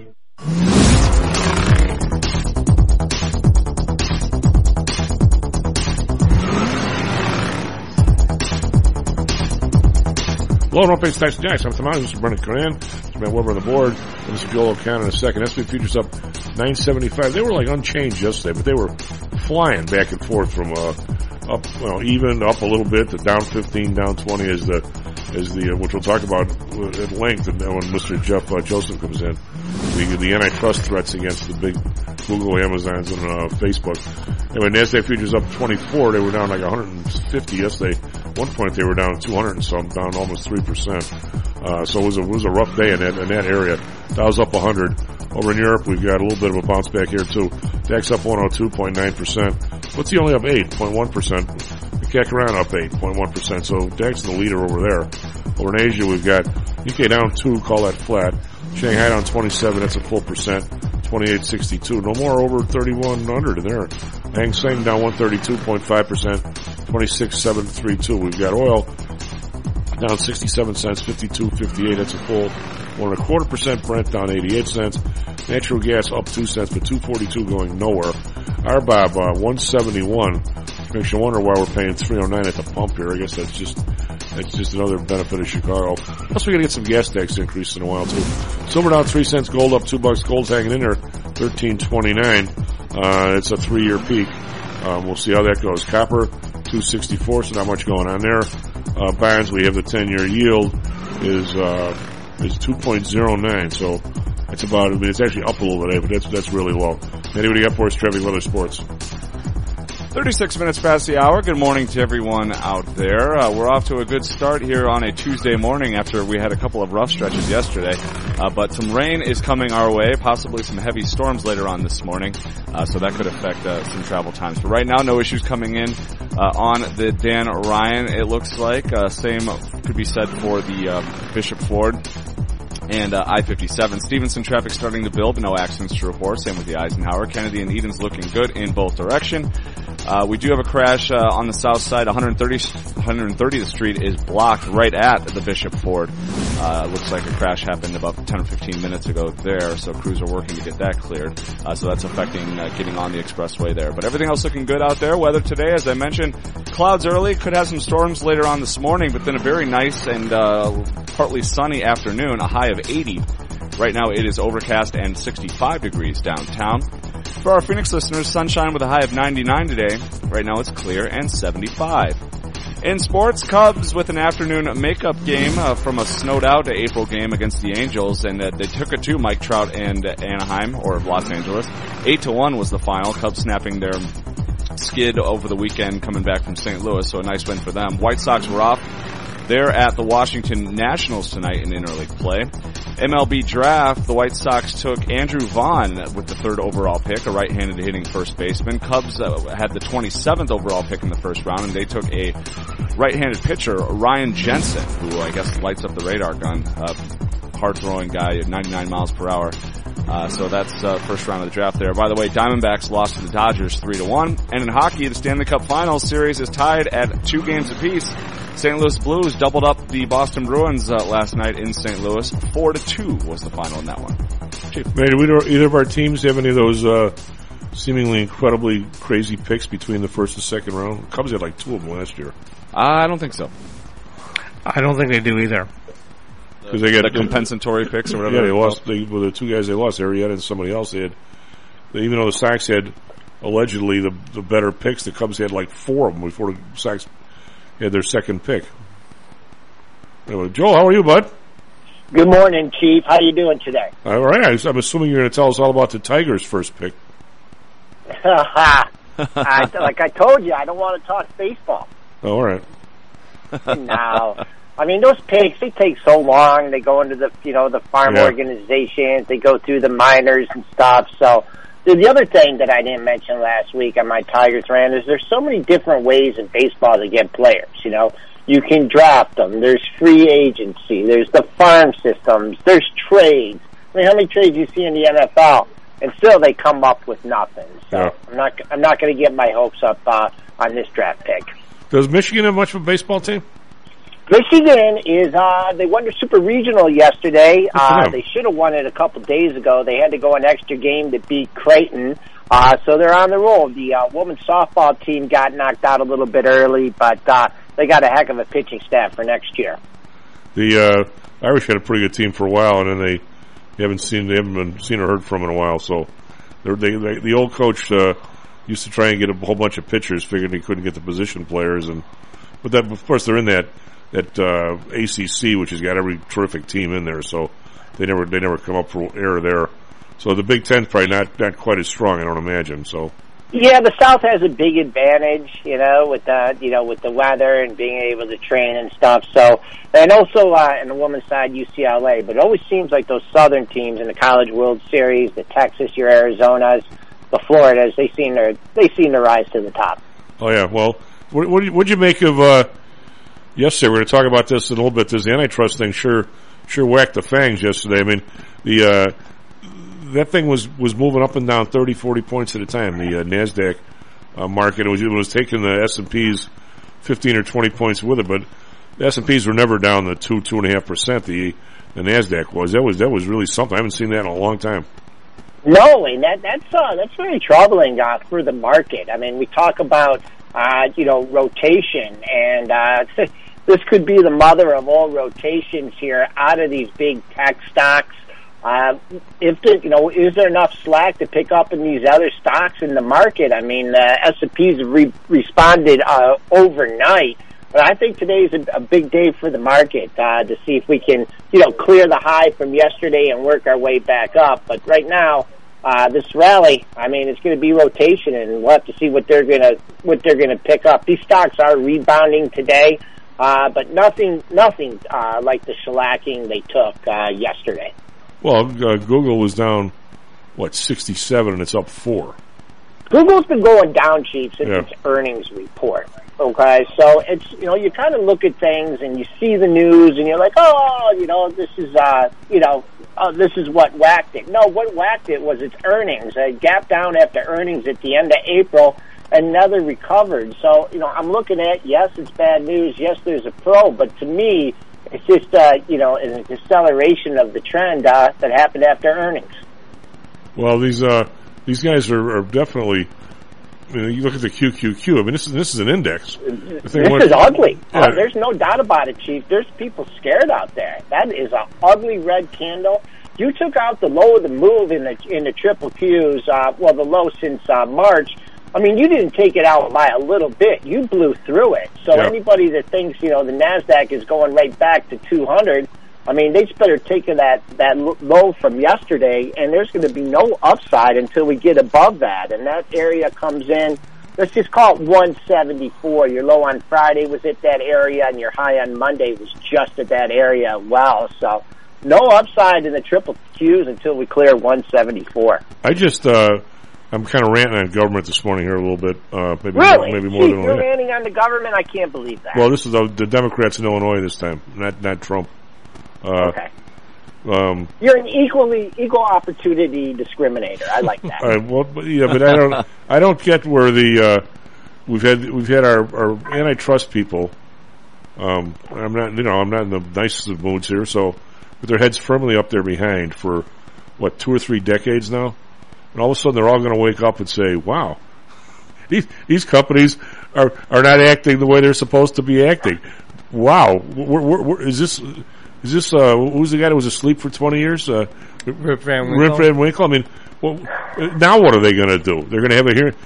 Hello, no page Stocks and Jocks. I'm Tom Howell. This is Brendan Coran. This is Matt Weber on the board. This is Joel O'Connor in a second. S&P futures up 975. They were like unchanged yesterday, but they were flying back and forth from up, even up a little bit. The down 15, down 20 is the which we'll talk about at length. And when Mr. Jeff Joseph comes in, the antitrust threats against the big Google, Amazons, and Facebook. Anyway, Nasdaq futures up 24. They were down like 150 yesterday. At one point they were down 200 and some, down almost 3%. So it was a rough day in that area. Dow's up 100. Over in Europe, we've got a little bit of a bounce back here too. DAX up 102.9%. FTSE only up 8.1%. The CAC around up 8.1%. So DAX is the leader over there. Over in Asia, we've got UK down 2, call that flat. Shanghai down 27, that's a full percent. 28.62. No more over 3,100 in there. Hang Seng down 132.5%. 26.732. We've got oil down 67 cents, 52.58. That's a full 1.25%. Brent down 88 cents. Natural gas up 2 cents, but 2.42 going nowhere. RBOB 171. Makes you wonder why we're paying 309 at the pump here. I guess that's just another benefit of Chicago. Plus, we're gonna get some gas tax increase in a while too. Silver down 3 cents, gold up $2. Gold's hanging in there, 13.29. It's a 3-year peak. We'll see how that goes. Copper 2.64, so not much going on there. Bonds, we have the 10-year yield is 2.09, so that's about. I mean, it's actually up a little bit, but that's really low. Anyway, what do you got for us, Trevi? Weather, sports. 36 minutes past the hour. Good morning to everyone out there. We're off to a good start here on a Tuesday morning after we had a couple of rough stretches yesterday. But some rain is coming our way, possibly some heavy storms later on this morning. So that could affect some travel times. But right now, no issues coming in on the Dan Ryan, it looks like. Same could be said for the Bishop Ford and I-57. Stevenson traffic starting to build, but no accidents to report. Same with the Eisenhower. Kennedy and Eden's looking good in both direction. We do have a crash on the south side. 130th Street is blocked right at the Bishop Ford. Looks like a crash happened about 10 or 15 minutes ago there, so crews are working to get that cleared. So that's affecting getting on the expressway there. But everything else looking good out there. Weather today, as I mentioned, clouds early. Could have some storms later on this morning, but then a very nice and partly sunny afternoon, a high of 80. Right now it is overcast and 65 degrees downtown. For our Phoenix listeners, sunshine with a high of 99 today. Right now it's clear and 75. In sports, Cubs with an afternoon makeup game from a snowed out April game against the Angels, and they took it to Mike Trout and Anaheim, or Los Angeles. 8-1 was the final. Cubs snapping their skid over the weekend coming back from St. Louis, so a nice win for them. White Sox were off. They're at the Washington Nationals tonight in interleague play. MLB draft, the White Sox took Andrew Vaughn with the 3rd overall pick, a right-handed hitting first baseman. Cubs had the 27th overall pick in the first round, and they took a right-handed pitcher, Ryan Jensen, who I guess lights up the radar gun. Hard-throwing guy at 99 miles per hour. So that's first round of the draft there. By the way, Diamondbacks lost to the Dodgers 3-1. And in hockey, the Stanley Cup Finals series is tied at 2 games apiece. St. Louis Blues doubled up the Boston Bruins last night in St. Louis. 4-2 was the final in that one. May either of our teams have any of those seemingly incredibly crazy picks between the first and second round? Cubs had like 2 of them last year. I don't think so. I don't think they do either. Because they got the compensatory picks or whatever. Yeah, they lost. The 2 guys they lost, Arrieta and somebody else. Even though the Sox had allegedly the better picks, the Cubs had like 4 of them before the Sox had their second pick. Anyway, Joel, how are you, bud? Good morning, Chief. How you doing today? All right. I'm assuming you're going to tell us all about the Tigers' first pick. Like I told you, I don't want to talk baseball. Oh, all right. No. I mean, those picks, they take so long. They go into the farm organizations. They go through the minors and stuff. So the other thing that I didn't mention last week on my Tigers rant is there's so many different ways in baseball to get players, You can draft them. There's free agency. There's the farm systems. There's trades. I mean, how many trades you see in the NFL? And still they come up with nothing. So I'm not going to get my hopes up on this draft pick. Does Michigan have much of a baseball team? Michigan is, they won the Super Regional yesterday. They should have won it a couple days ago. They had to go an extra game to beat Creighton. So they're on the roll. The women's softball team got knocked out a little bit early, but they got a heck of a pitching staff for next year. The Irish had a pretty good team for a while, and then they haven't been seen or heard from in a while. So the old coach used to try and get a whole bunch of pitchers, figuring he couldn't get the position players, but that, of course, they're in that ACC, which has got every terrific team in there, so they never come up for air there. So the Big Ten's probably not quite as strong, I don't imagine. So. Yeah, the South has a big advantage, with the weather and being able to train and stuff. So, and also on the women's side, UCLA. But it always seems like those Southern teams in the College World Series, the Texas, your Arizonas, the Floridas, they seem to rise to the top. Oh yeah, well, what'd you make of yesterday? We're going to talk about this in a little bit. This antitrust thing sure whacked the fangs yesterday. I mean, that thing was moving up and down 30, 40 points at a time, the NASDAQ market. It was taking the S&Ps 15 or 20 points with it, but the S&Ps were never down the 2.5%. The NASDAQ was. That was really something. I haven't seen that in a long time. No, and that's very troubling for the market. I mean, we talk about rotation, and this could be the mother of all rotations here out of these big tech stocks. Is there enough slack to pick up in these other stocks in the market? I mean, the S&Ps have responded overnight, but I think today's a big day for the market to see if we can, clear the high from yesterday and work our way back up. But right now, this rally, I mean, it's going to be rotation, and we'll have to see what they're going to pick up. These stocks are rebounding today, but nothing like the shellacking they took yesterday. Well, Google was down, 67, and it's up 4. Google's been going down, Chief, since its earnings report. Okay, so it's, you kind of look at things and you see the news and you're like, this is what whacked it. No, what whacked it was its earnings. It gapped down after earnings at the end of April and never recovered. So, I'm looking at, yes, it's bad news. Yes, there's a pro, but to me, it's just, an acceleration of the trend that happened after earnings. Well, these guys are definitely. You look at the QQQ. I mean, this is an index. This is ugly. Yeah. There's no doubt about it, Chief. There's people scared out there. That is an ugly red candle. You took out the low of the move in the triple Qs. The low since March. I mean, you didn't take it out by a little bit. You blew through it. So anybody that thinks, the NASDAQ is going right back to 200, I mean, they just better take that low from yesterday, and there's going to be no upside until we get above that. And that area comes in, let's just call it 174. Your low on Friday was at that area, and your high on Monday was just at that area as well. So no upside in the triple Qs until we clear 174. I just... I'm kind of ranting on government this morning here a little bit. Maybe more than you're ranting on the government? I can't believe that. Well, this is the Democrats in Illinois this time, not Trump. Okay. You're an equal opportunity discriminator. I like that. But I don't get where we've had our antitrust people. I'm not in the nicest of moods here. So, with their heads firmly up there behind for 2 or 3 decades now. And all of a sudden, they're all going to wake up and say, "Wow, these companies are not acting the way they're supposed to be acting." Wow, is this who's the guy that was asleep for 20 years? Rip Van Winkle. I mean, now what are they going to do? They're going to have a hearing.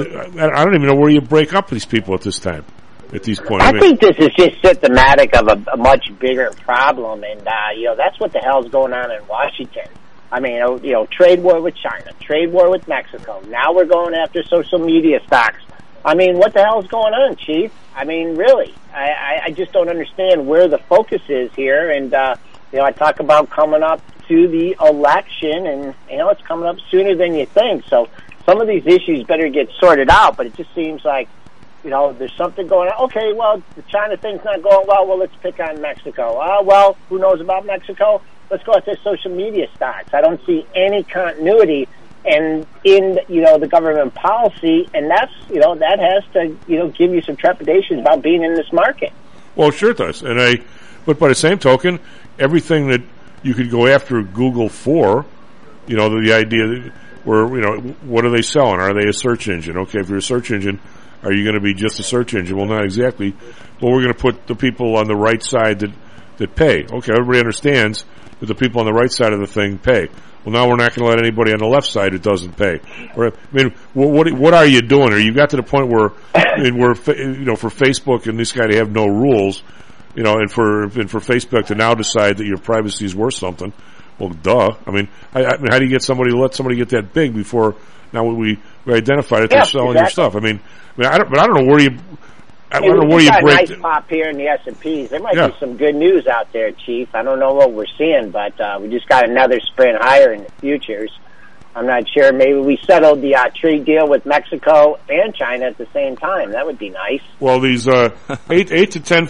I don't even know where you break up these people at this time. At these points, I think this is just symptomatic of a much bigger problem, and that's what the hell's going on in Washington. I mean, trade war with China, trade war with Mexico. Now we're going after social media stocks. I mean, what the hell's going on, Chief? I mean, really, I just don't understand where the focus is here. And, I talk about coming up to the election, and, it's coming up sooner than you think. So some of these issues better get sorted out, but it just seems like, there's something going on. Okay, well, the China thing's not going well. Well, let's pick on Mexico. Who knows about Mexico? Let's go after social media stocks. I don't see any continuity in the government policy, and that's that has to give you some trepidations about being in this market. Well, sure it does, but by the same token, everything that you could go after Google for, the idea that what are they selling? Are they a search engine? Okay, if you're a search engine, are you going to be just a search engine? Well, not exactly. Well, we're going to put the people on the right side that pay. Okay, everybody understands that the people on the right side of the thing pay. well, now we're not going to let anybody on the left side who doesn't pay. Or, I mean, what are you doing? Or you got to the point where, for Facebook and this guy to have no rules, and for Facebook to now decide that your privacy is worth something. Well, duh. I mean, how do you let somebody get that big before now we identify that they're selling your stuff? I don't know where you. I don't know where you break. Nice pop here in the S&Ps. There might be some good news out there, Chief. I don't know what we're seeing, but we just got another sprint higher in the futures. I'm not sure. Maybe we settled the trade deal with Mexico and China at the same time. That would be nice. Well, these 8 to 10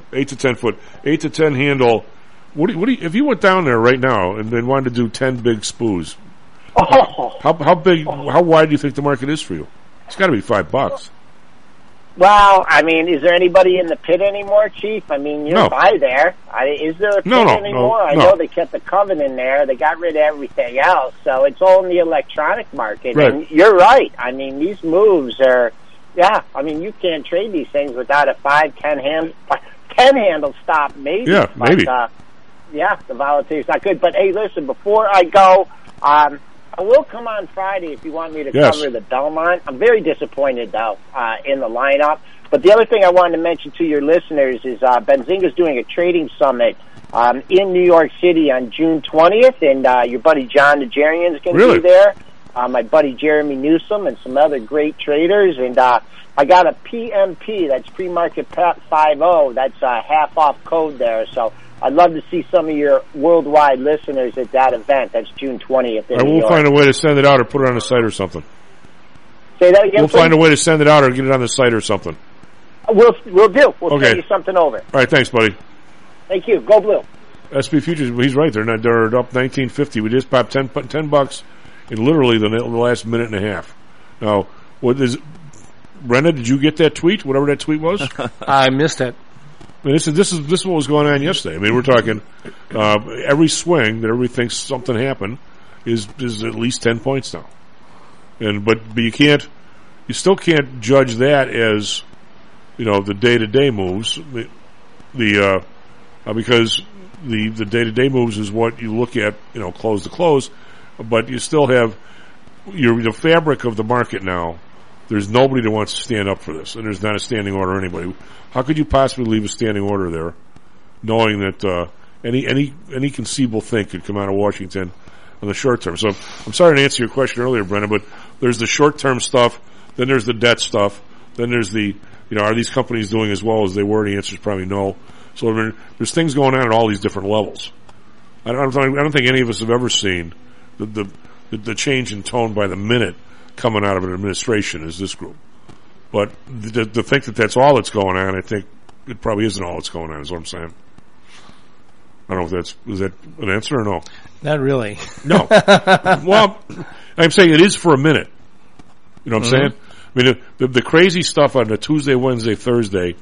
handle. What do you, if you went down there right now and then wanted to do 10 big spoos? How big? How wide do you think the market is for you? It's got to be $5. Well, I mean, is there anybody in the pit anymore, Chief? I mean, you're by there. Is there a pit anymore? I know they kept the Covenant there. They got rid of everything else. So it's all in the electronic market. Right. And you're right. I mean, these moves are, I mean, you can't trade these things without a 5-10 handle stop, maybe. Yeah, maybe. But, the volatility's not good. But, hey, listen, before I go, I will come on Friday if you want me to cover the Belmont. I'm very disappointed, though, in the lineup. But the other thing I wanted to mention to your listeners is Benzinga's doing a trading summit in New York City on June 20th, and your buddy John Najarian's going to be there. My buddy Jeremy Newsom and some other great traders. And I got a PMP, that's pre-market 50. That's a half-off code there. So I'd love to see some of your worldwide listeners at that event. That's June 20th in New York. Find a way to send it out or put it on the site or something. Say that again, We'll find a way to send it out or get it on the site or something. We'll do. We'll send you something over. All right, thanks, buddy. Thank you. Go Blue. SP Futures, he's right. They're up 1950. We just popped $10 in literally the last minute and a half. Now, what is Brenda? Did you get that tweet? Whatever that tweet was. I missed it. I mean, this is what was going on yesterday. I mean, we're talking every swing that everybody thinks something happened is at least 10 points now, but you still can't judge that as the day-to-day moves. Because the day-to-day moves is what you look at, close to close, but you still have the fabric of the market now. There's nobody that wants to stand up for this, and there's not a standing order anybody. How could you possibly leave a standing order there, knowing that any conceivable thing could come out of Washington on the short term? So I'm sorry to answer your question earlier, Brennan, but there's the short term stuff, then there's the debt stuff, then there's the are these companies doing as well as they were? The answer is probably no. So there's things going on at all these different levels. I don't think any of us have ever seen the change in tone by the minute coming out of an administration as this group. But to think that that's all that's going on, I think it probably isn't all that's going on, is what I'm saying. I don't know if is that an answer or no? Not really. No. Well, I'm saying it is for a minute. You know what I'm saying? I mean, the crazy stuff on the Tuesday, Wednesday, Thursday,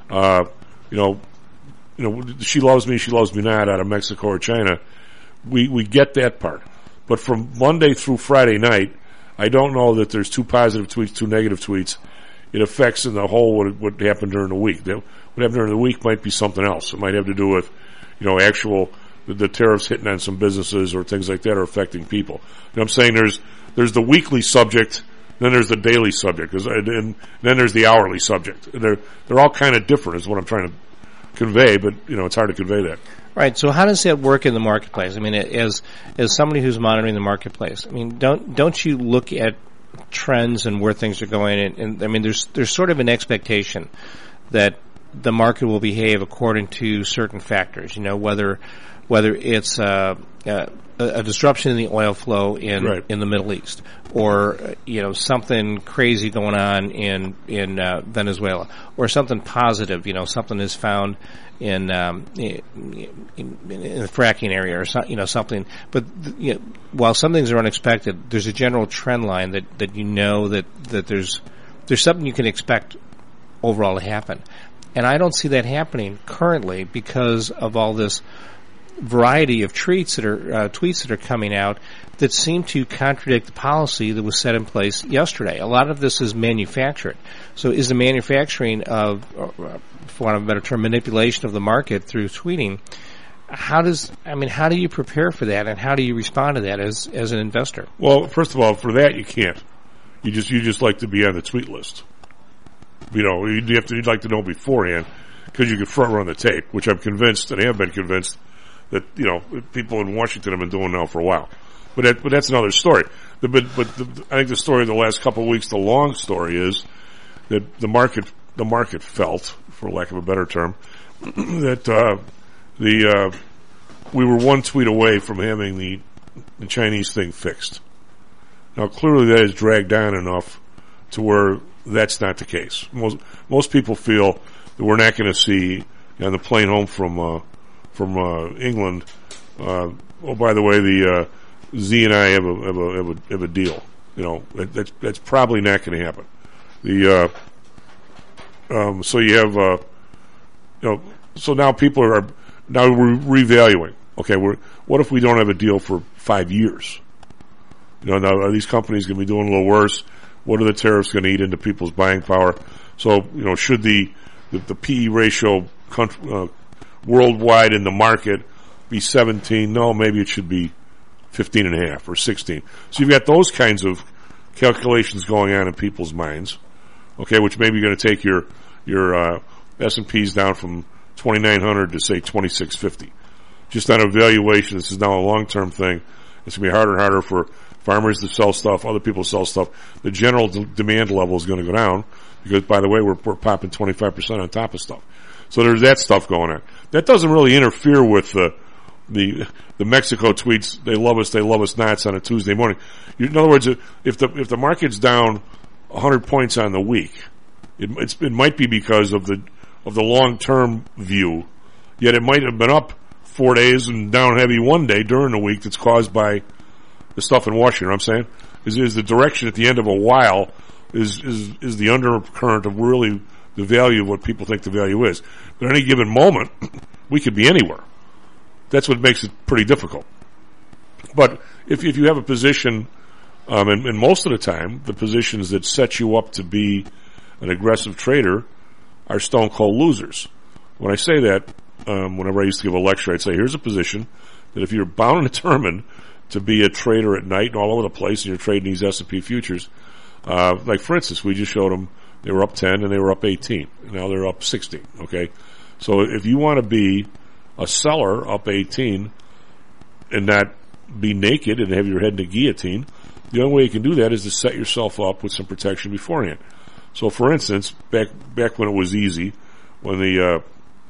she loves me not out of Mexico or China. We get that part. But from Monday through Friday night, I don't know that there's two positive tweets, two negative tweets. It affects in the whole what happened during the week. What happened during the week might be something else. It might have to do with, actual the tariffs hitting on some businesses or things like that are affecting people. I'm saying there's the weekly subject, then there's the daily subject, and then there's the hourly subject. They're all kind of different, is what I'm trying to convey. But it's hard to convey that. Right. So how does that work in the marketplace? I mean, as somebody who's monitoring the marketplace, I mean, don't you look at trends and where things are going? And I mean, there's sort of an expectation that the market will behave according to certain factors. Whether it's a disruption in the oil flow in the Middle East, or something crazy going on in Venezuela, or something positive. Something is found in the fracking area, or something. But while some things are unexpected, there's a general trend line that that there's something you can expect overall to happen, and I don't see that happening currently because of all this variety of tweets that are coming out that seem to contradict the policy that was set in place yesterday. A lot of this is manufactured. So is the manufacturing of, for want of a better term, manipulation of the market through tweeting, how do you prepare for that, and how do you respond to that as an investor? Well, first of all, for that you can't. You just like to be on the tweet list. You'd like to know beforehand because you could front run the tape, which I'm convinced and have been convinced that people in Washington have been doing now for a while. But that's another story. I think the story of the last couple of weeks, the long story is that the market felt, for lack of a better term, that we were one tweet away from having the Chinese thing fixed. Now, clearly that is dragged down enough to where that's not the case. Most people feel that we're not going to see on the plane home from England. Oh, by the way, the Z and I have a deal. That's probably not going to happen. So you have so now people are revaluing. Okay, what if we don't have a deal for 5 years? Now are these companies going to be doing a little worse? What are the tariffs going to eat into people's buying power? So should the PE ratio worldwide in the market be 17? No, maybe it should be 15.5 or 16. So you've got those kinds of calculations going on in people's minds. Okay, which maybe you're going to take your S&Ps down from 2,900 to say 2,650. Just on a valuation, this is now a long-term thing. It's going to be harder and harder for farmers to sell stuff, other people to sell stuff. The general demand level is going to go down because, by the way, we're popping 25% on top of stuff. So there's that stuff going on. That doesn't really interfere with the Mexico tweets. They love us not on a Tuesday morning. In other words, if the market's down 100 points on the week, it might be because of the long-term view. Yet it might have been up 4 days and down heavy one day during the week that's caused by the stuff in Washington. You know what I'm saying? Is the direction at the end of a while is the undercurrent of really the value of what people think the value is. But at any given moment, we could be anywhere. That's what makes it pretty difficult. But if you have a position, and most of the time, the positions that set you up to be an aggressive trader are stone cold losers. When I say that, whenever I used to give a lecture, I'd say, here's a position that if you're bound and determined to be a trader at night and all over the place and you're trading these S&P futures, like for instance, we just showed them they were up 10 and they were up 18. Now they're up 16, okay? So if you want to be a seller up 18 and not be naked and have your head in a guillotine, the only way you can do that is to set yourself up with some protection beforehand. So for instance, back when it was easy, when an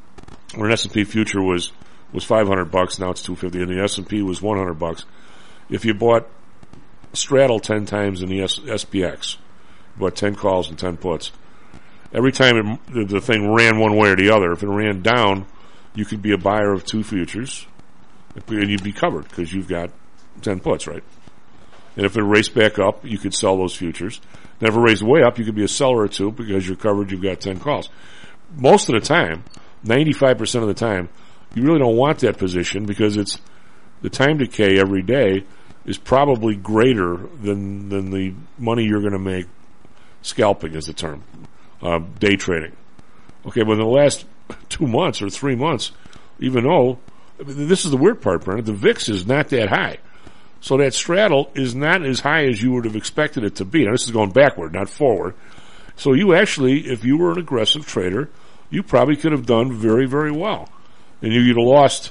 S&P future was $500, now it's $250, and the S&P was $100. If you bought straddle 10 times in the SPX, you bought 10 calls and 10 puts. Every time the thing ran one way or the other, if it ran down, you could be a buyer of 2 futures, and you'd be covered because you've got 10 puts, right? And if it raced back up, you could sell those futures. And if it raised way up, you could be a seller or 2 because you're covered, you've got 10 calls. Most of the time, 95% of the time, you really don't want that position because it's the time decay every day is probably greater than the money you're going to make. Scalping is the term, day trading. Okay, but in the last 2 months or 3 months, even though this is the weird part, Bernard, the VIX is not that high, so that straddle is not as high as you would have expected it to be. Now this is going backward, not forward. So you actually, if you were an aggressive trader, you probably could have done very, very well. And you'd have lost,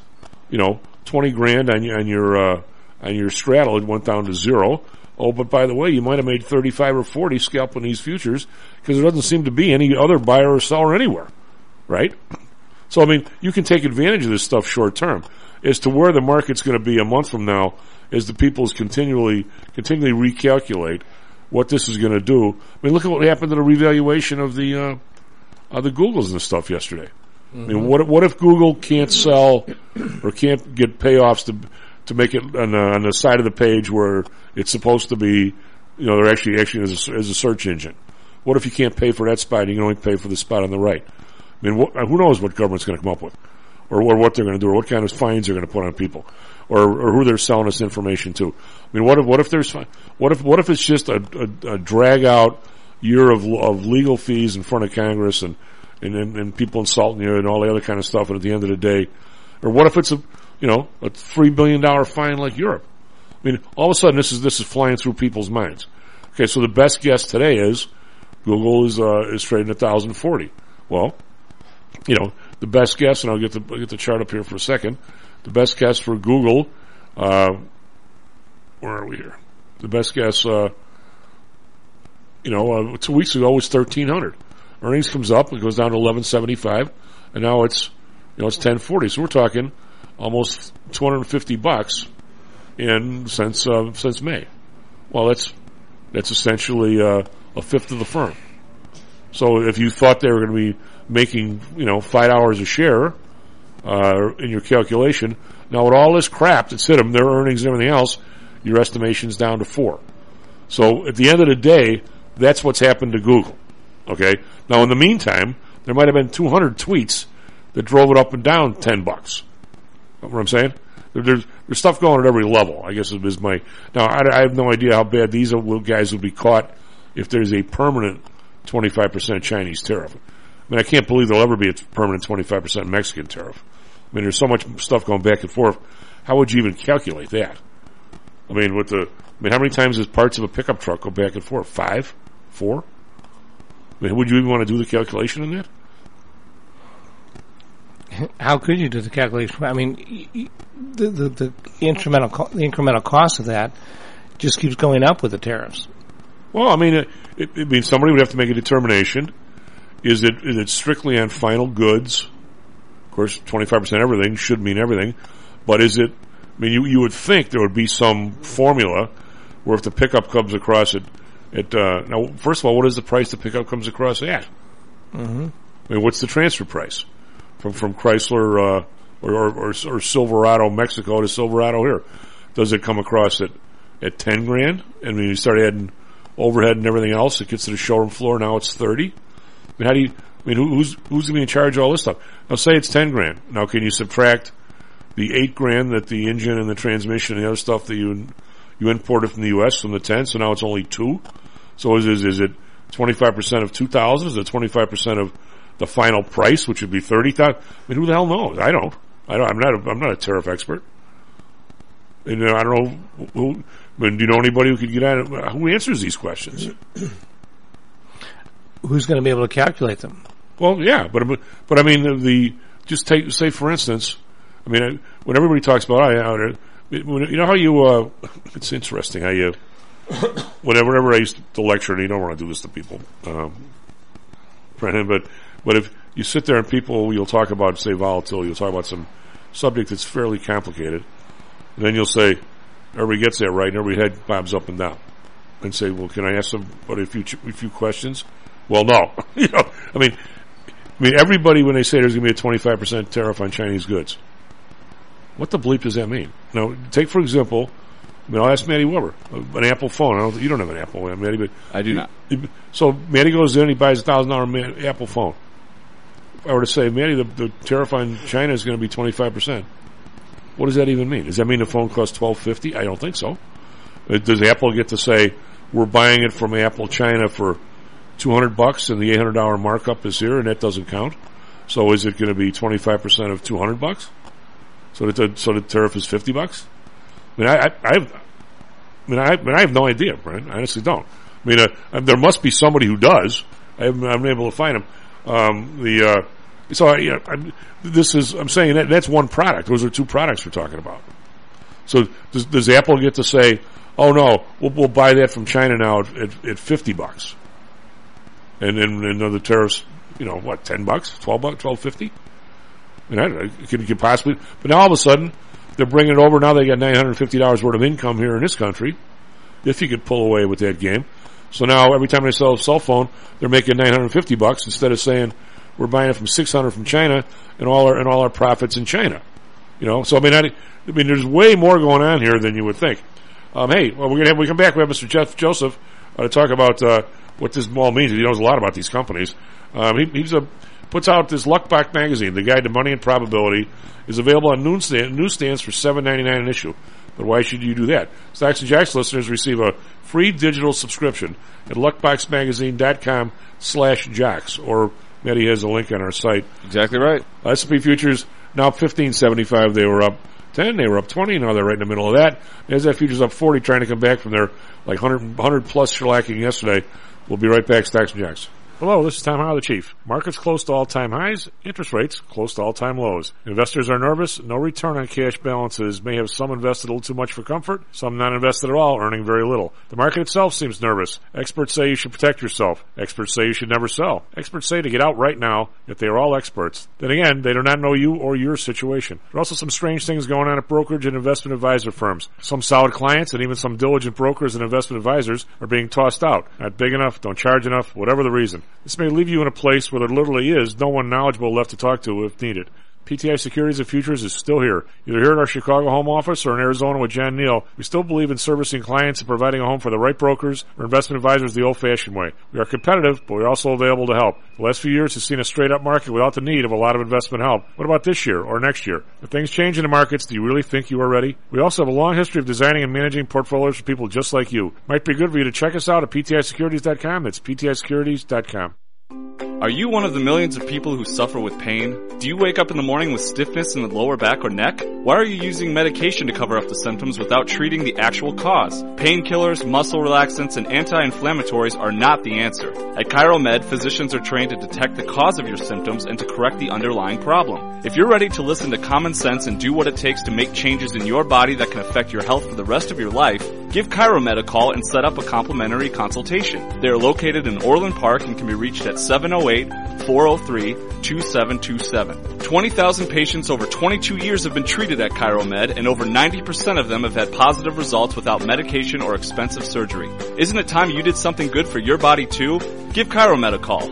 20 grand on your straddle. It went down to 0. Oh, but by the way, you might have made 35 or 40 scalping these futures because there doesn't seem to be any other buyer or seller anywhere, right? So, you can take advantage of this stuff short term. As to where the market's going to be a month from now, as the people continually recalculate what this is going to do. Look at what happened to the revaluation of the Googles and stuff yesterday. Mm-hmm. What if Google can't sell or can't get payoffs to make it on the side of the page where it's supposed to be? They're actually as a search engine. What if you can't pay for that spot and you can only pay for the spot on the right? Who knows what government's going to come up with, or what they're going to do, or what kind of fines they're going to put on people, or who they're selling this information to. What if it's just a drag out year of legal fees in front of Congress and people insulting you and all the other kind of stuff, and at the end of the day, Or what if it's a $3 billion fine like Europe? I mean, all of a sudden this is flying through people's minds. Okay, so the best guess today is Google is trading at 1,040. Well, the best guess, and I'll get the chart up here for a second. The best guess for Google, where are we here? The best guess, 2 weeks ago was 1,300. Earnings comes up, it goes down to 1175, and now it's 1040. So we're talking almost $250 since May. Well, that's essentially a fifth of the firm. So if you thought they were going to be making $5 a share in your calculation, now with all this crap that's hit them, their earnings and everything else, your estimation's down to 4. So at the end of the day, that's what's happened to Google. Okay. Now in the meantime, there might have been 200 tweets that drove it up and down $10. Know what I'm saying? There's stuff going at every level, I guess is my... Now, I have no idea how bad these guys will be caught if there's a permanent 25% Chinese tariff. I mean, I can't believe there'll ever be a permanent 25% Mexican tariff. I mean, there's so much stuff going back and forth. How would you even calculate that? I mean, how many times does parts of a pickup truck go back and forth? 5? 4? I mean, would you even want to do the calculation on that? How could you do the calculation? I mean, the incremental cost of that just keeps going up with the tariffs. Well, I mean, it means somebody would have to make a determination. Is it strictly on final goods? Of course, 25% everything should mean everything. But is it, I mean, you would think there would be some formula where if the pickup comes across now, first of all, what is the price the pickup comes across at? Mm-hmm. I mean, what's the transfer price from Chrysler or Silverado, Mexico to Silverado here? Does it come across at 10 grand? And when you start adding overhead and everything else, it gets to the showroom floor. Now it's 30. I mean, who's going to be in charge of all this stuff? Now, say it's 10 grand. Now, can you subtract the 8 grand that the engine and the transmission and the other stuff that you imported from the U.S. from the 10? So now it's only 2. So is it 25% of 2,000? Is it 25% of the final price, which would be 30,000? I mean, who the hell knows? I don't. I'm not a tariff expert. And I don't know who. Do you know anybody who could get at it? Who answers these questions? Who's going to be able to calculate them? Well, yeah, but I mean, say for instance, I mean, when everybody talks about, you know how you, it's interesting how you, whenever I used to lecture, and you don't want to do this to people, Brennan, but if you sit there and you'll talk about, say, volatility, you'll talk about some subject that's fairly complicated, and then you'll say, everybody gets that right, and every head bobs up and down, and say, well, can I ask somebody a few questions? Well, no. I mean, everybody, when they say there's going to be a 25% tariff on Chinese goods, what the bleep does that mean? Now, take, for example, I'll ask Matty Weber, an Apple phone. You don't have an Apple, Matty, but... I do not. So, Matty goes in and he buys a $1,000 Apple phone. If I were to say, Matty, the tariff on China is going to be 25%, what does that even mean? Does that mean the phone costs $1,250? I don't think so. Does Apple get to say, we're buying it from Apple China for $200 and the $800 markup is here and that doesn't count? So is it going to be 25% of $200? So the tariff is $50? I have no idea, Brian. I honestly don't. I mean, there must be somebody who does. I'm able to find him. I'm saying that's one product. Those are 2 products we're talking about. So does Apple get to say, oh no, we'll buy that from China now at $50? And then the tariffs, $10, $12, $12.50? I mean, it could possibly, but now all of a sudden, they're bringing it over. Now they got $950 worth of income here in this country, if you could pull away with that game. So now every time they sell a cell phone, they're making $950 instead of saying we're buying it from $600 from China and all our profits in China. So I mean, there's way more going on here than you would think. Hey, well, we come back. We have Mr. Jeff Joseph to talk about what this all means. He knows a lot about these companies. He puts out this Luckbox magazine, The Guide to Money and Probability, is available on newsstands for $7.99 an issue. But why should you do that? Stocks and Jocks listeners receive a free digital subscription at luckboxmagazine.com/jocks, or Eddie has a link on our site. Exactly right. S&P futures now 15.75. They were up 10. They were up 20. Now they're right in the middle of that. NASDAQ futures up 40, trying to come back from their 100 plus shellacking yesterday. We'll be right back. Stocks and Jocks. Hello, this is Tom Howell, the Chief. Markets close to all-time highs, interest rates close to all-time lows. Investors are nervous. No return on cash balances may have some invested a little too much for comfort, some not invested at all, earning very little. The market itself seems nervous. Experts say you should protect yourself. Experts say you should never sell. Experts say to get out right now, yet they are all experts. Then again, they do not know you or your situation. There are also some strange things going on at brokerage and investment advisor firms. Some solid clients and even some diligent brokers and investment advisors are being tossed out. Not big enough, don't charge enough, whatever the reason. This may leave you in a place where there literally is no one knowledgeable left to talk to if needed. PTI Securities and Futures is still here. Either here at our Chicago home office or in Arizona with John Neal, we still believe in servicing clients and providing a home for the right brokers or investment advisors the old-fashioned way. We are competitive, but we're also available to help. The last few years has seen a straight-up market without the need of a lot of investment help. What about this year or next year? If things change in the markets, do you really think you are ready? We also have a long history of designing and managing portfolios for people just like you. Might be good for you to check us out at PTISecurities.com. That's PTISecurities.com. Are you one of the millions of people who suffer with pain? Do you wake up in the morning with stiffness in the lower back or neck? Why are you using medication to cover up the symptoms without treating the actual cause? Painkillers, muscle relaxants, and anti-inflammatories are not the answer. At ChiroMed, physicians are trained to detect the cause of your symptoms and to correct the underlying problem. If you're ready to listen to common sense and do what it takes to make changes in your body that can affect your health for the rest of your life, give ChiroMed a call and set up a complimentary consultation. They are located in Orland Park and can be reached at 708-403-2727. 20,000 patients over 22 years have been treated at ChiroMed, and over 90% of them have had positive results without medication or expensive surgery. Isn't it time you did something good for your body too? Give ChiroMed a call.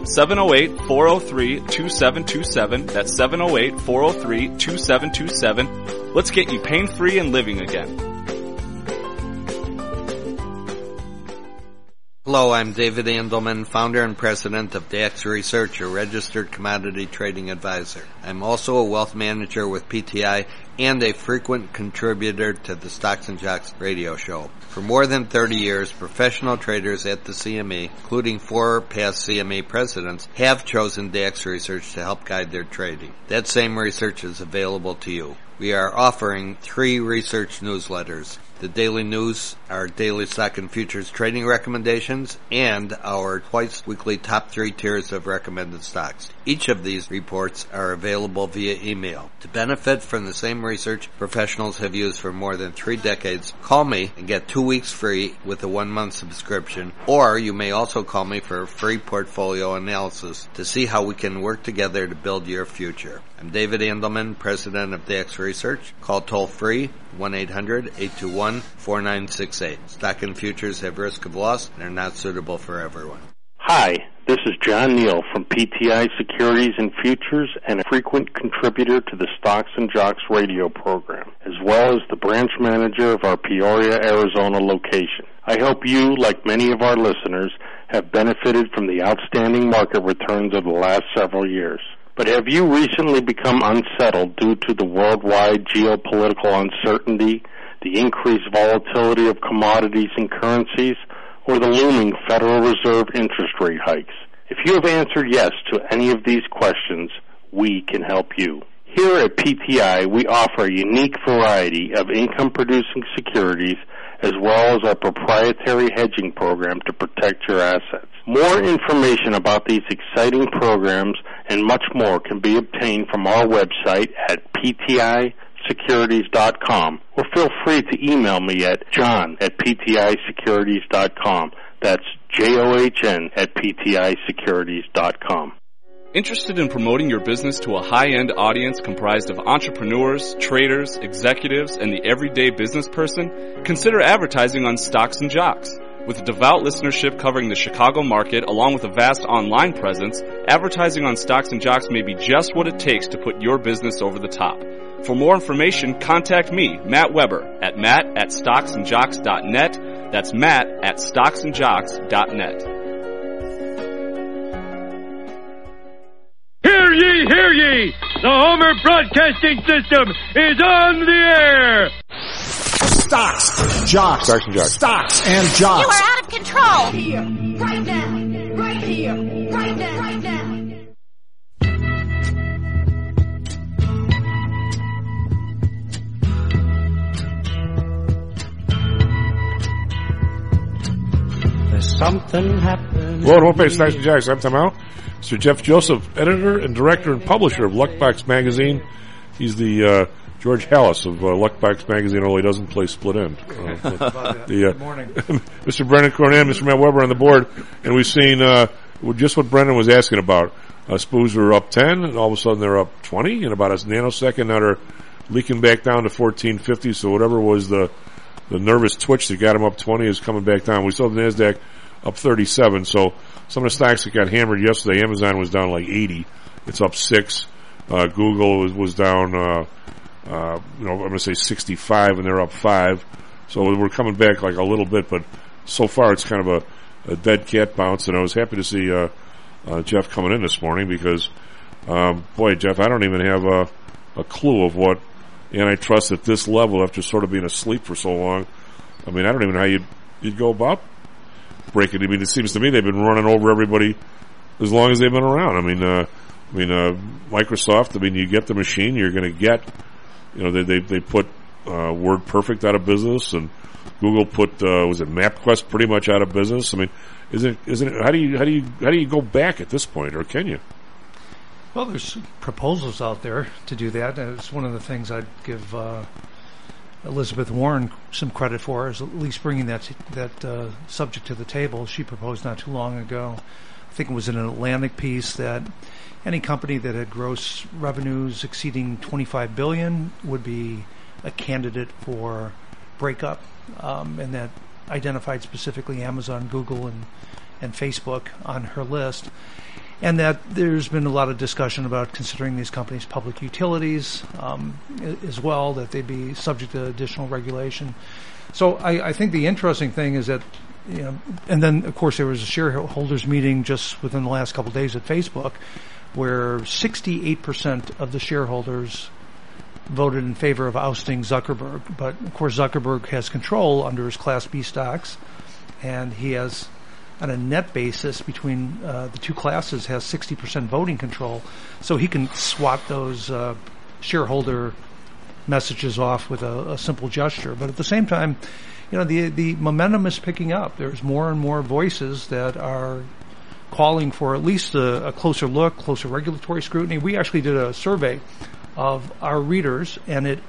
708-403-2727. That's 708-403-2727. Let's get you pain-free and living again. Hello, I'm David Andelman, founder and president of DAX Research, a registered commodity trading advisor. I'm also a wealth manager with PTI and a frequent contributor to the Stocks and Jocks radio show. For more than 30 years, professional traders at the CME, including 4 past CME presidents, have chosen DAX Research to help guide their trading. That same research is available to you. We are offering 3 research newsletters. The daily news, our daily stock and futures trading recommendations, and our twice-weekly top 3 tiers of recommended stocks. Each of these reports are available via email. To benefit from the same research professionals have used for more than 3 decades, call me and get 2 weeks free with a 1-month subscription, or you may also call me for a free portfolio analysis to see how we can work together to build your future. I'm David Andelman, president of DAX Research. Call toll-free 1-800-821-4968. Stock and futures have risk of loss and are not suitable for everyone. Hi, this is John Neal from PTI Securities and Futures and a frequent contributor to the Stocks and Jocks radio program, as well as the branch manager of our Peoria, Arizona location. I hope you, like many of our listeners, have benefited from the outstanding market returns of the last several years. But have you recently become unsettled due to the worldwide geopolitical uncertainty, the increased volatility of commodities and currencies, or the looming Federal Reserve interest rate hikes? If you have answered yes to any of these questions, we can help you. Here at PTI, we offer a unique variety of income-producing securities as well as our proprietary hedging program to protect your assets. More information about these exciting programs and much more can be obtained from our website at PTISecurities.com, or feel free to email me at john@PTISecurities.com. That's JOHN@PTISecurities.com. Interested in promoting your business to a high-end audience comprised of entrepreneurs, traders, executives, and the everyday business person? Consider advertising on Stocks and Jocks. With a devout listenership covering the Chicago market along with a vast online presence, advertising on Stocks and Jocks may be just what it takes to put your business over the top. For more information, contact me, Matt Weber, at matt@stocksandjocks.net. That's matt@stocksandjocks.net. Hear ye, hear ye! The Homer Broadcasting System is on the air! Stocks, Jocks, Stocks and Jocks. Stocks and Jocks. You are out of control! Right here, right now, right here, right now, right now. something happened. Hello, and Homepage Stocks and Jocks. I'm Tom Al. Mr. Jeff Joseph, editor and director and publisher of Luckbox Magazine. He's the George Hallis of Luckbox Magazine, although he doesn't play split end. Good morning. Mr. Brendan Cornan, Mr. Matt Weber on the board, and we've seen just what Brendan was asking about. Spoos were up 10, and all of a sudden they're up 20 in about a nanosecond. Now they're leaking back down to 1450, so whatever was the nervous twitch that got them up 20 is coming back down. We saw the NASDAQ up 37, so some of the stocks that got hammered yesterday, Amazon was down like 80. It's up 6. Google was down, I'm going to say 65, and they're up 5. So we're coming back like a little bit, but so far it's kind of a dead cat bounce, and I was happy to see Jeff coming in this morning because, boy, Jeff, I don't even have a clue of what antitrust at this level after sort of being asleep for so long. I mean, I don't even know how you'd go about breaking. I mean, it seems to me they've been running over everybody as long as they've been around. I mean, Microsoft, I mean, you get the machine, you're going to get, they put WordPerfect out of business, and Google put was it MapQuest pretty much out of business. I mean, isn't it? How do you go back at this point, or can you? Well, there's proposals out there to do that. It's one of the things I'd give Elizabeth Warren some credit for, is at least bringing that subject to the table. She proposed not too long ago. I think it was in an Atlantic piece that any company that had gross revenues exceeding $25 billion would be a candidate for breakup, and that identified specifically Amazon, Google, and Facebook on her list. And that there's been a lot of discussion about considering these companies public utilities as well, that they'd be subject to additional regulation. So I think the interesting thing is that, and then of course there was a shareholders meeting just within the last couple of days at Facebook, where 68% of the shareholders voted in favor of ousting Zuckerberg. But of course Zuckerberg has control under his Class B stocks, and he has, on a net basis between the two classes, has 60% voting control, so he can swat those shareholder messages off with a simple gesture. But at the same time, the momentum is picking up. There's more and more voices that are calling for at least a closer look, closer regulatory scrutiny. We actually did a survey of our readers, and it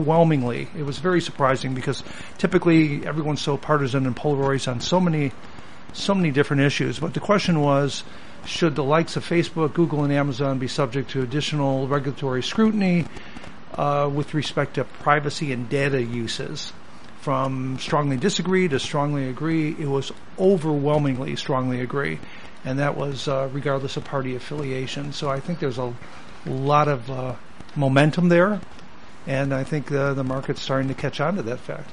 was very surprising, because typically everyone's so partisan and polarized on so many different issues. But the question was, should the likes of Facebook, Google, and Amazon be subject to additional regulatory scrutiny with respect to privacy and data uses? From strongly disagree to strongly agree, it was overwhelmingly strongly agree. And that was regardless of party affiliation. So I think there's a lot of momentum there, and I think the market's starting to catch on to that fact.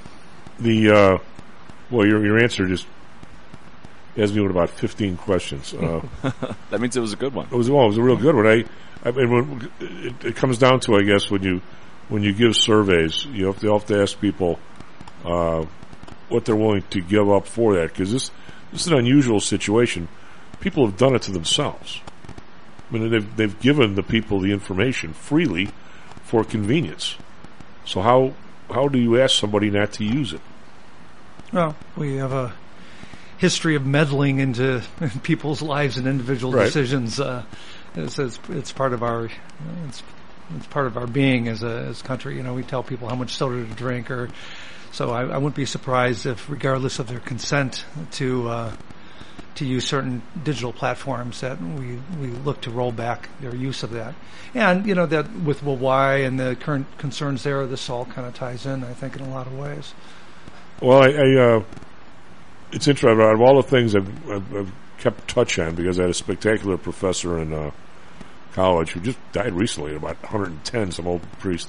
Your answer just has me with about 15 questions. That means it was a good one. It was a real good one. It comes down to, I guess, when you give surveys, you have to ask people what they're willing to give up for that, because this is an unusual situation. People have done it to themselves. I mean, they've given the people the information freely for convenience. So how do you ask somebody not to use it? Well, we have a history of meddling into people's lives and individual decisions. It's part of our it's part of our being as a country. We tell people how much soda to drink, so I wouldn't be surprised if, regardless of their consent to use certain digital platforms, that we look to roll back their use of that. And that with Huawei and the current concerns there, this all kind of ties in, I think, in a lot of ways. Well, it's interesting. Out of all the things I've kept touch on, because I had a spectacular professor in college who just died recently, about 110, some old priest.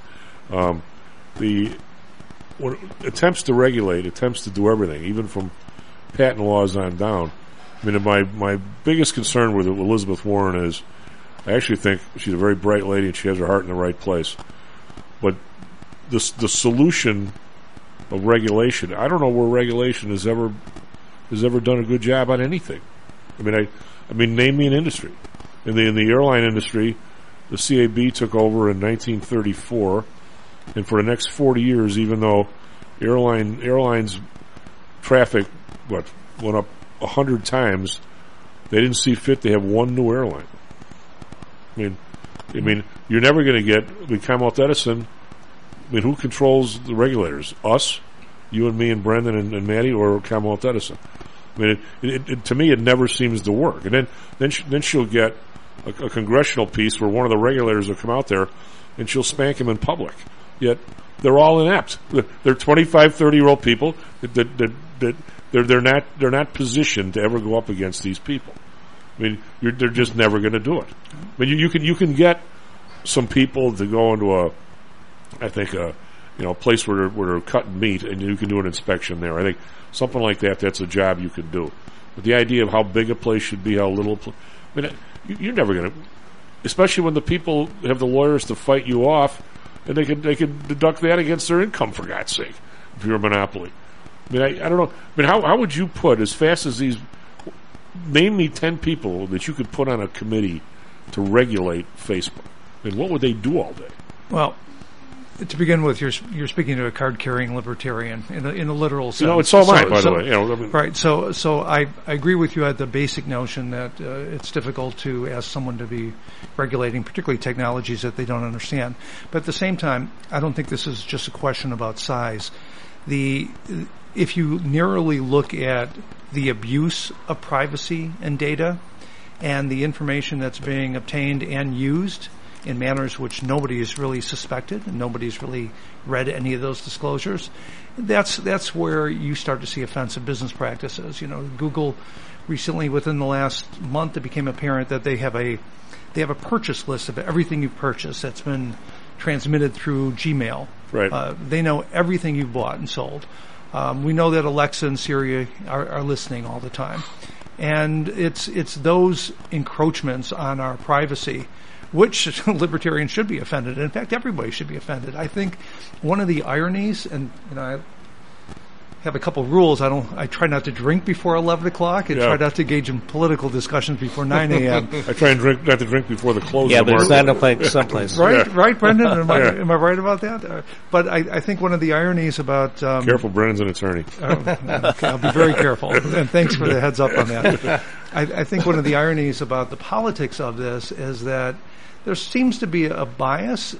Attempts to regulate, attempts to do everything, even from patent laws on down. I mean, my biggest concern with Elizabeth Warren is, I actually think she's a very bright lady and she has her heart in the right place. But the solution of regulation, I don't know where regulation has ever done a good job on anything. I mean, name me an industry. In the airline industry, the CAB took over in 1934, and for the next 40 years, even though airlines traffic went up 100 times they didn't see fit to have one new airline. I mean, you're never going to get with Commonwealth Edison. I mean, who controls the regulators? Us, you and me and Brendan and Maddie, or Commonwealth Edison? I mean, it, to me, it never seems to work. And then she'll get a congressional piece where one of the regulators will come out there and she'll spank him in public. Yet they're all inept. They're 25, 30-year-old people that they're not positioned to ever go up against these people. I mean, they're just never going to do it. I mean, you can get some people to go into a place where they're cutting meat, and you can do an inspection there. I think something like that. That's a job you can do. But the idea of how big a place should be, how little, I mean, you're never going to, especially when the people have the lawyers to fight you off, and they can deduct that against their income, for God's sake, if you're a monopoly. I mean, I don't know. I mean, how would you put, as fast as these, name me 10 people that you could put on a committee to regulate Facebook? I mean, what would they do all day? Well, to begin with, you're speaking to a card-carrying libertarian in a literal sense. It's all mine, by the way. Right. So I agree with you at the basic notion that it's difficult to ask someone to be regulating, particularly technologies that they don't understand. But at the same time, I don't think this is just a question about size. If you narrowly look at the abuse of privacy and data and the information that's being obtained and used in manners which nobody has really suspected and nobody's really read any of those disclosures, that's where you start to see offensive business practices. Google recently, within the last month, it became apparent that they have a purchase list of everything you've purchased that's been transmitted through Gmail. Right. They know everything you've bought and sold. We know that Alexa and Siri are listening all the time. And it's those encroachments on our privacy which libertarians should be offended. In fact, everybody should be offended. I think one of the ironies, and I have a couple of rules. I try not to drink before 11 o'clock and try not to engage in political discussions before 9 a.m. I try and not to drink before the close of the market. Yeah, but it's not someplace. Right, Brendan? Am I right about that? But I think one of the ironies about... careful, Brendan's an attorney. Okay, I'll be very careful. And thanks for the heads up on that. I think one of the ironies about the politics of this is that there seems to be a bias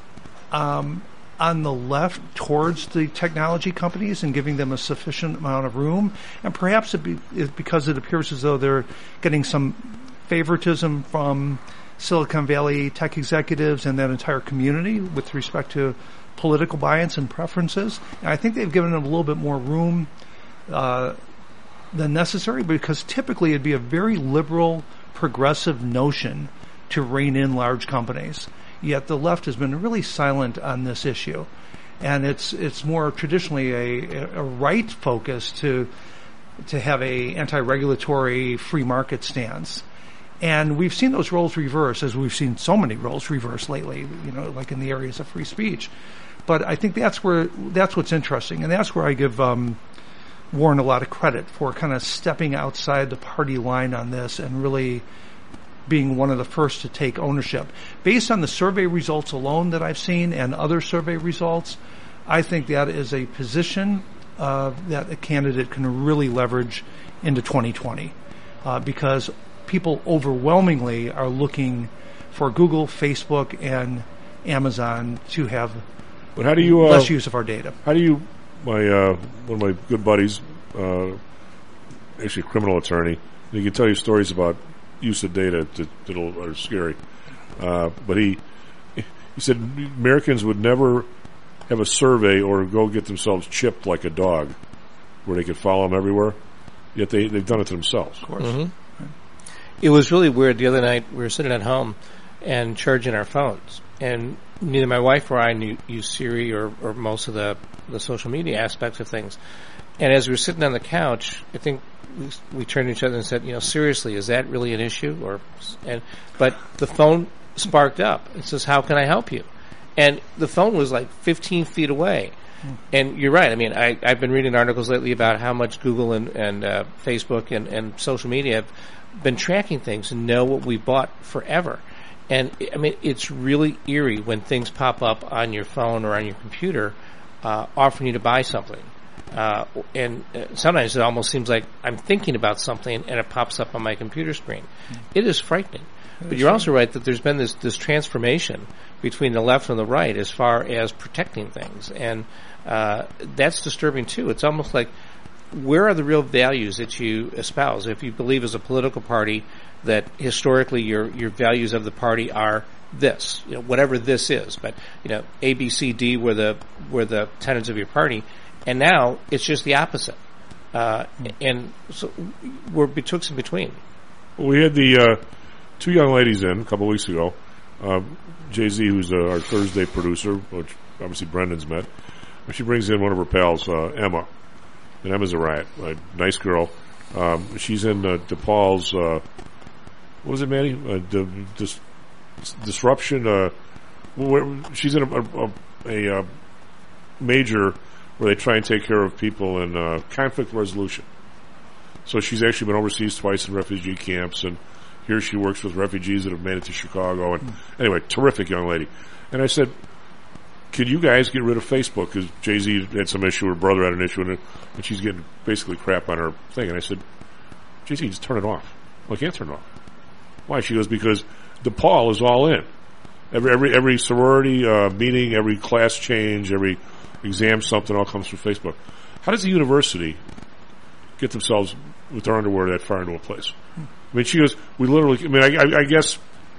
on the left towards the technology companies and giving them a sufficient amount of room, and perhaps it's because it appears as though they're getting some favoritism from Silicon Valley tech executives and that entire community with respect to political bias and preferences. And I think they've given them a little bit more room than necessary, because typically it'd be a very liberal, progressive notion to rein in large companies. Yet the left has been really silent on this issue, and it's more traditionally a right focus to have a anti-regulatory free market stance. And we've seen those roles reverse, as we've seen so many roles reverse lately, like in the areas of free speech. But I think that's what's interesting, and that's where I give Warren a lot of credit for kind of stepping outside the party line on this and really being one of the first to take ownership. Based on the survey results alone that I've seen and other survey results, I think that is a position that a candidate can really leverage into 2020 because people overwhelmingly are looking for Google, Facebook, and Amazon to have less use of our data. How do you, one of my good buddies, actually a criminal attorney, he can tell you stories about use of data that are scary. But he said Americans would never have a survey or go get themselves chipped like a dog where they could follow them everywhere, yet they've done it to themselves. Of course. Mm-hmm. It was really weird. The other night we were sitting at home and charging our phones, and neither my wife or I use Siri or most of the social media aspects of things. And as we were sitting on the couch, I think we turned to each other and said, seriously, is that really an issue? But the phone sparked up. It says, how can I help you? And the phone was like 15 feet away. And you're right. I mean, I've been reading articles lately about how much Google and Facebook and social media have been tracking things and know what we bought forever. And, I mean, it's really eerie when things pop up on your phone or on your computer offering you to buy something. And sometimes it almost seems like I'm thinking about something and it pops up on my computer screen. It is frightening. But you're also right that there's been this transformation between the left and the right as far as protecting things. And that's disturbing, too. It's almost like, where are the real values that you espouse? If you believe as a political party that historically your values of the party are this, whatever this is, but A, B, C, D were the tenets of your party, and now it's just the opposite. And so we're betwixt and between. Well, we had the two young ladies in a couple of weeks ago. Jay-Z, who's our Thursday producer, which obviously Brendan's met. She brings in one of her pals, Emma. And Emma's a riot. A nice girl. She's in DePaul's, what was it, Manny? Disruption. She's in a major where they try and take care of people in conflict resolution. So she's actually been overseas twice in refugee camps, and here she works with refugees that have made it to Chicago. And anyway, terrific young lady. And I said, can you guys get rid of Facebook? Because Jay-Z had some issue, her brother had an issue, and she's getting basically crap on her thing. And I said, Jay-Z, just turn it off. Well, I can't turn it off. Why? She goes, because DePaul is all in. Every sorority meeting, every class change, every exam, something all comes through Facebook. How does the university get themselves with their underwear that far into a place? I mean, she goes, we literally, I mean, I guess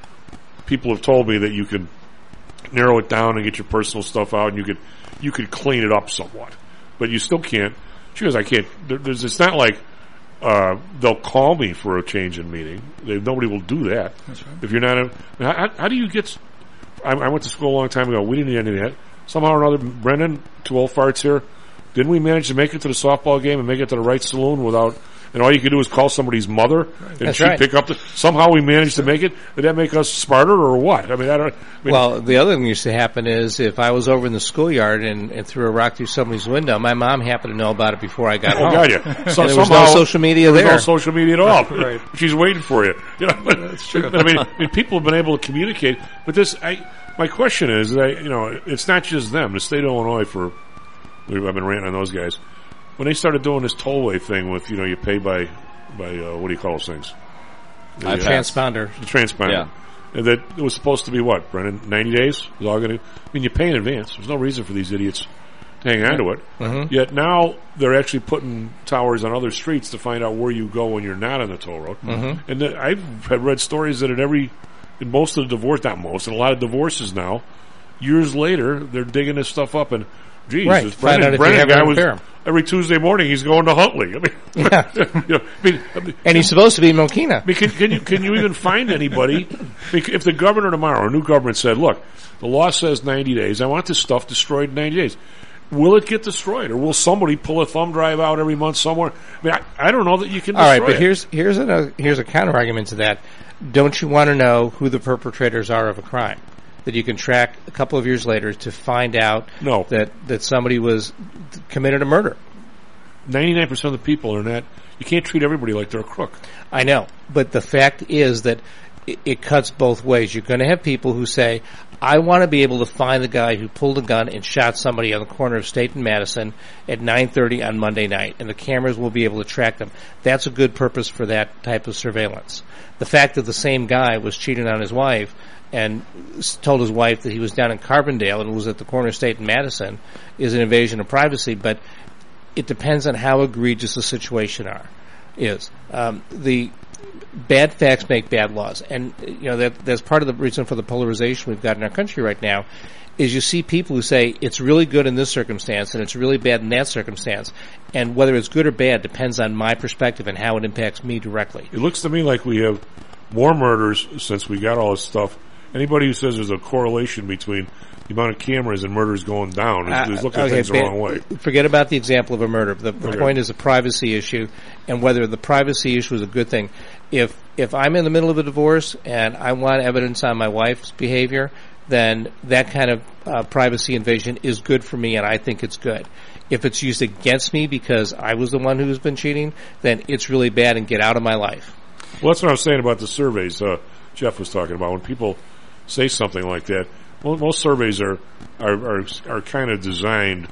people have told me that you can narrow it down and get your personal stuff out, and you could clean it up somewhat, but you still can't. She goes, I can't. It's not like they'll call me for a change in meeting. Nobody will do that. That's right. If you're not how do you get? I went to school a long time ago. We didn't need any of that. Somehow or another, Brendan, two old farts here, didn't we manage to make it to the softball game and make it to the right saloon without? And all you could do is call somebody's mother, and she'd pick up somehow we managed to make it. Did that make us smarter or what? I mean, well, the other thing that used to happen is if I was over in the schoolyard and threw a rock through somebody's window, my mom happened to know about it before I got home. God, yeah. So there was no social media there. No social media at all. Right. She's waiting for you. That's true. I mean, people have been able to communicate, but my question is, it's not just them. The state of Illinois I've been ranting on those guys. When they started doing this tollway thing with, you pay by what do you call those things? The transponder. The transponder. Yeah. And that it was supposed to be what, Brendan? 90 days? It was all going to. I mean, you pay in advance. There's no reason for these idiots to hang on to it. Mm-hmm. Yet now they're actually putting towers on other streets to find out where you go when you're not on the toll road. Mm-hmm. And I've read stories that in most of the divorce, not most, in a lot of divorces now, years later, they're digging this stuff up and. Geez, right. Find out if you have an affair. Every Tuesday morning he's going to Huntley. I mean, yeah. And he's supposed to be in Mokina. I mean, can you even find anybody? If the governor tomorrow, a new government said, "Look, the law says 90 days. I want this stuff destroyed in 90 days." Will it get destroyed, or will somebody pull a thumb drive out every month somewhere? I mean, I don't know that you can. All right, but it. here's a counter argument to that. Don't you want to know who the perpetrators are of a crime that you can track a couple of years later to find out that somebody committed a murder? 99% of the people are not. You can't treat everybody like they're a crook. I know, but the fact is that it cuts both ways. You're going to have people who say, I want to be able to find the guy who pulled a gun and shot somebody on the corner of State and Madison at 9:30 on Monday night, and the cameras will be able to track them. That's a good purpose for that type of surveillance. The fact that the same guy was cheating on his wife and told his wife that he was down in Carbondale and was at the corner of State and Madison is an invasion of privacy, but it depends on how egregious the situation is. The bad facts make bad laws, and that's part of the reason for the polarization we've got in our country right now. Is you see people who say it's really good in this circumstance and it's really bad in that circumstance, and whether it's good or bad depends on my perspective and how it impacts me directly. It looks to me like we have more murders since we got all this stuff. Anybody who says there's a correlation between the amount of cameras and murders going down is looking at things the wrong way. Forget about the example of a murder. The point is a privacy issue, and whether the privacy issue is a good thing. If I'm in the middle of a divorce and I want evidence on my wife's behavior, then that kind of privacy invasion is good for me, and I think it's good. If it's used against me because I was the one who's been cheating, then it's really bad and get out of my life. Well, that's what I was saying about the surveys Jeff was talking about. When people say something like that, well, most surveys are kind of designed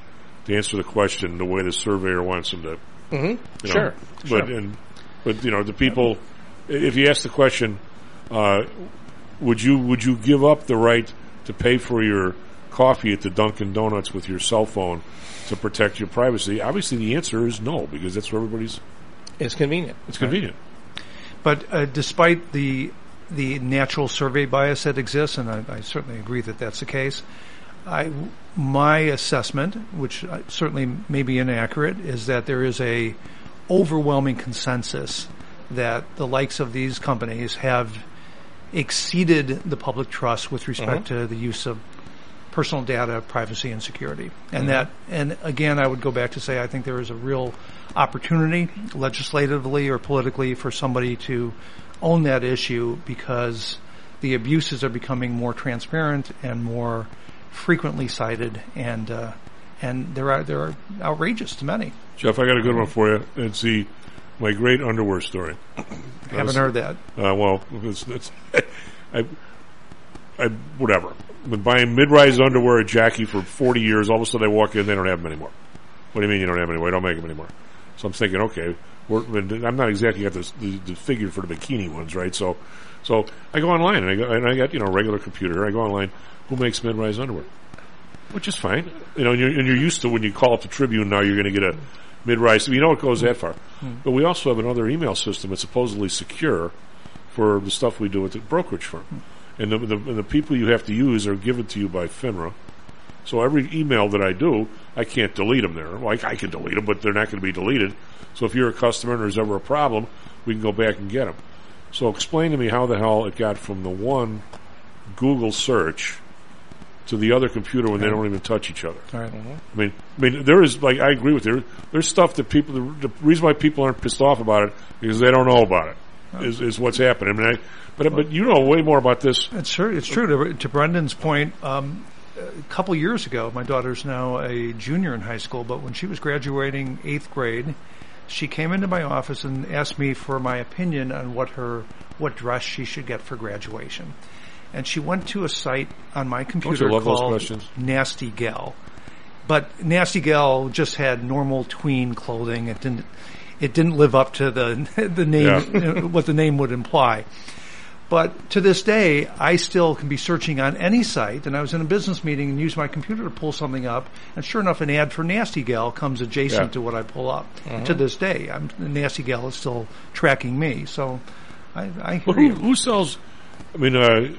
to answer the question the way the surveyor wants them to. Mm-hmm. Sure. But the people, if you ask the question, would you give up the right to pay for your coffee at the Dunkin' Donuts with your cell phone to protect your privacy? Obviously, the answer is no, because that's where everybody's. It's convenient. It's convenient. But despite the natural survey bias that exists, and I certainly agree that that's the case, my assessment, which certainly may be inaccurate, is that there is a overwhelming consensus that the likes of these companies have exceeded the public trust with respect to the use of personal data, privacy, and security. And and again, I would go back to say I think there is a real opportunity, legislatively or politically, for somebody to own that issue, because the abuses are becoming more transparent and more frequently cited, and they're outrageous to many. Jeff, I got a good one for you. It's my great underwear story. Haven't heard that. Well, whatever. Been buying mid-rise underwear at Jackie for 40 years. All of a sudden, I walk in, they don't have them anymore. What do you mean you don't have them anymore? I don't make them anymore. So I'm thinking, okay, I'm not exactly got the figure for the bikini ones, right? So I go online and I got a regular computer. I go online. Who makes mid-rise underwear? Which is fine, and you're used to when you call up the Tribune now, you're going to get a mid-rise. It goes that far. But we also have another email system that's supposedly secure for the stuff we do with the brokerage firm. And the people you have to use are given to you by FINRA. So every email that I do, I can't delete them there. Well, I can delete them, but they're not going to be deleted. So if you're a customer and there's ever a problem, we can go back and get them. So explain to me how the hell it got from the one Google search to the other computer when they don't even touch each other. All right. I mean, there is, I agree with you. There's stuff that the reason why people aren't pissed off about it is they don't know about it. Is what's happening. I mean, but you know way more about this. It's true. To Brendan's point, a couple years ago, my daughter's now a junior in high school, but when she was graduating 8th grade, she came into my office and asked me for my opinion on what dress she should get for graduation. And she went to a site on my computer called Nasty Gal. But Nasty Gal just had normal tween clothing. It didn't live up to the name, what the name would imply. But to this day, I still can be searching on any site, and I was in a business meeting and used my computer to pull something up, and sure enough, an ad for Nasty Gal comes adjacent to what I pull up. To this day, Nasty Gal is still tracking me. So I hear you. Who sells? I mean,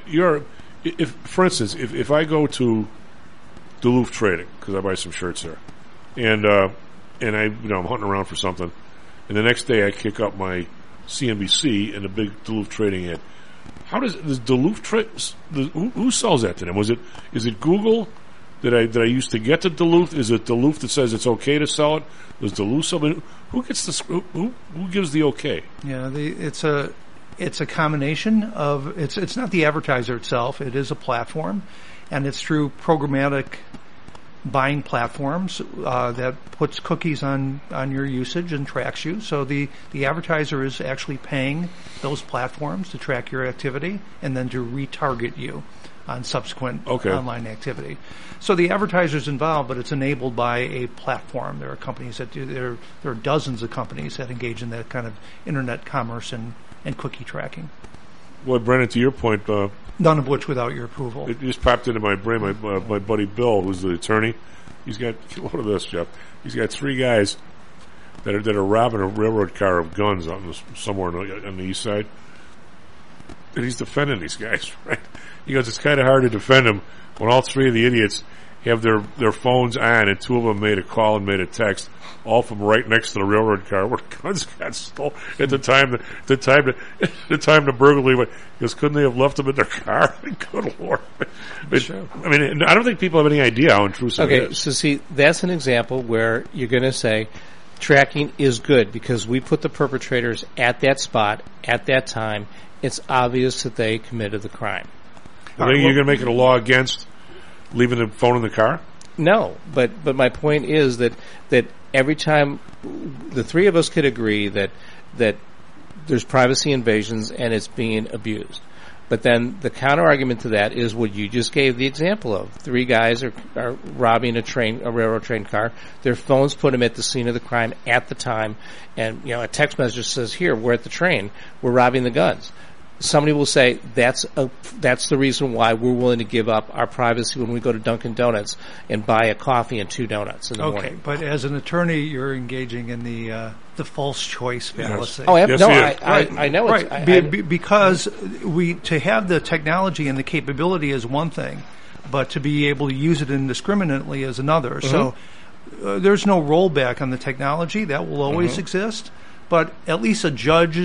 for instance, if I go to Duluth Trading because I buy some shirts there, and I'm hunting around for something, and the next day I kick up my CNBC and a big Duluth Trading ad. How does Duluth who sells that to them? Is it Google that I used to get to Duluth? Is it Duluth that says it's okay to sell it? Does Duluth sell it? Who gets this? Who gives the okay? Yeah, it's a combination of it's not the advertiser itself. It is a platform, and it's through programmatic buying platforms that puts cookies on your usage and tracks you. So the advertiser is actually paying those platforms to track your activity and then to retarget you on subsequent online activity. So the advertiser's involved, but it's enabled by a platform. There are companies that do. There are dozens of companies that engage in that kind of internet commerce and cookie tracking. Well, Brennan, to your point, none of which without your approval. It just popped into my brain. My buddy Bill, who's the attorney, he's got, look at this, Jeff. He's got 3 guys that are robbing a railroad car of guns somewhere on the east side, and he's defending these guys. Right? He goes, it's kind of hard to defend them when all 3 of the idiots have their phones on, and 2 of them made a call and made a text, all from right next to the railroad car where the guns got stolen at the time the burglary went. He goes, couldn't they have left them in their car? Good Lord. I mean, I don't think people have any idea how intrusive it is. So see, that's an example where you're going to say tracking is good because we put the perpetrators at that spot at that time. It's obvious that they committed the crime. You're going to make it a law against leaving the phone in the car? No, but my point is that every time the 3 of us could agree that there's privacy invasions and it's being abused. But then the counter argument to that is what you just gave the example of. 3 guys are robbing a railroad train car. Their phones put them at the scene of the crime at the time, and a text message says, "Here, we're at the train. We're robbing the guns." Somebody will say that's the reason why we're willing to give up our privacy when we go to Dunkin' Donuts and buy a coffee and 2 donuts in the morning. Okay, but as an attorney, you're engaging in the false choice fallacy. Oh, I know. Right, because to have the technology and the capability is one thing, but to be able to use it indiscriminately is another. Mm-hmm. So there's no rollback on the technology. That will always exist. But at least a judge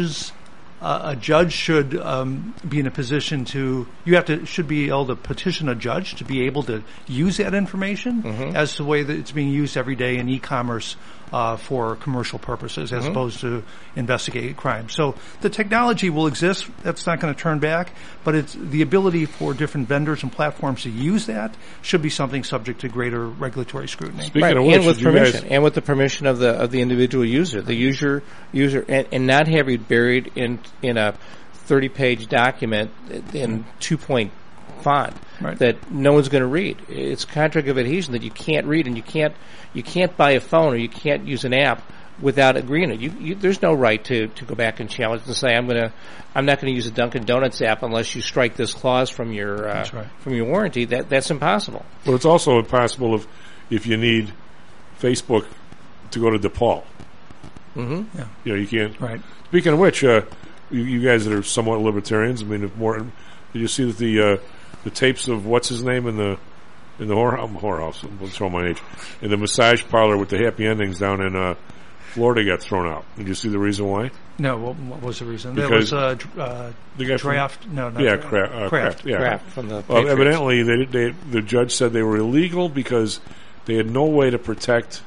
should be in a position should be able to petition a judge to be able to use that information as the way that it's being used every day in e-commerce for commercial purposes as opposed to investigating crime. So the technology will exist. That's not going to turn back, but it's the ability for different vendors and platforms to use that should be something subject to greater regulatory scrutiny. Speaking of which, and with permission, and with the permission of the individual user, the user, and not have it buried in a 30-page document in 2-point font that no one's going to read. It's contract of adhesion that you can't read, and you can't buy a phone or you can't use an app without agreeing. There's no right to go back and challenge and say I'm not going to use a Dunkin' Donuts app unless you strike this clause from your warranty. That's impossible. Well, it's also impossible if you need Facebook to go to DePaul. Mm-hmm. Yeah. You can't. Right. Speaking of which, you guys that are somewhat libertarians, did you see that the tapes of what's his name in the whorehouse? I'm showing my age. In the massage parlor with the happy endings down in Florida got thrown out. Did you see the reason why? No. What was the reason? Because there was Draft. Kraft. Yeah, Kraft from the Patriots. Evidently, the judge said they were illegal because they had no way to protect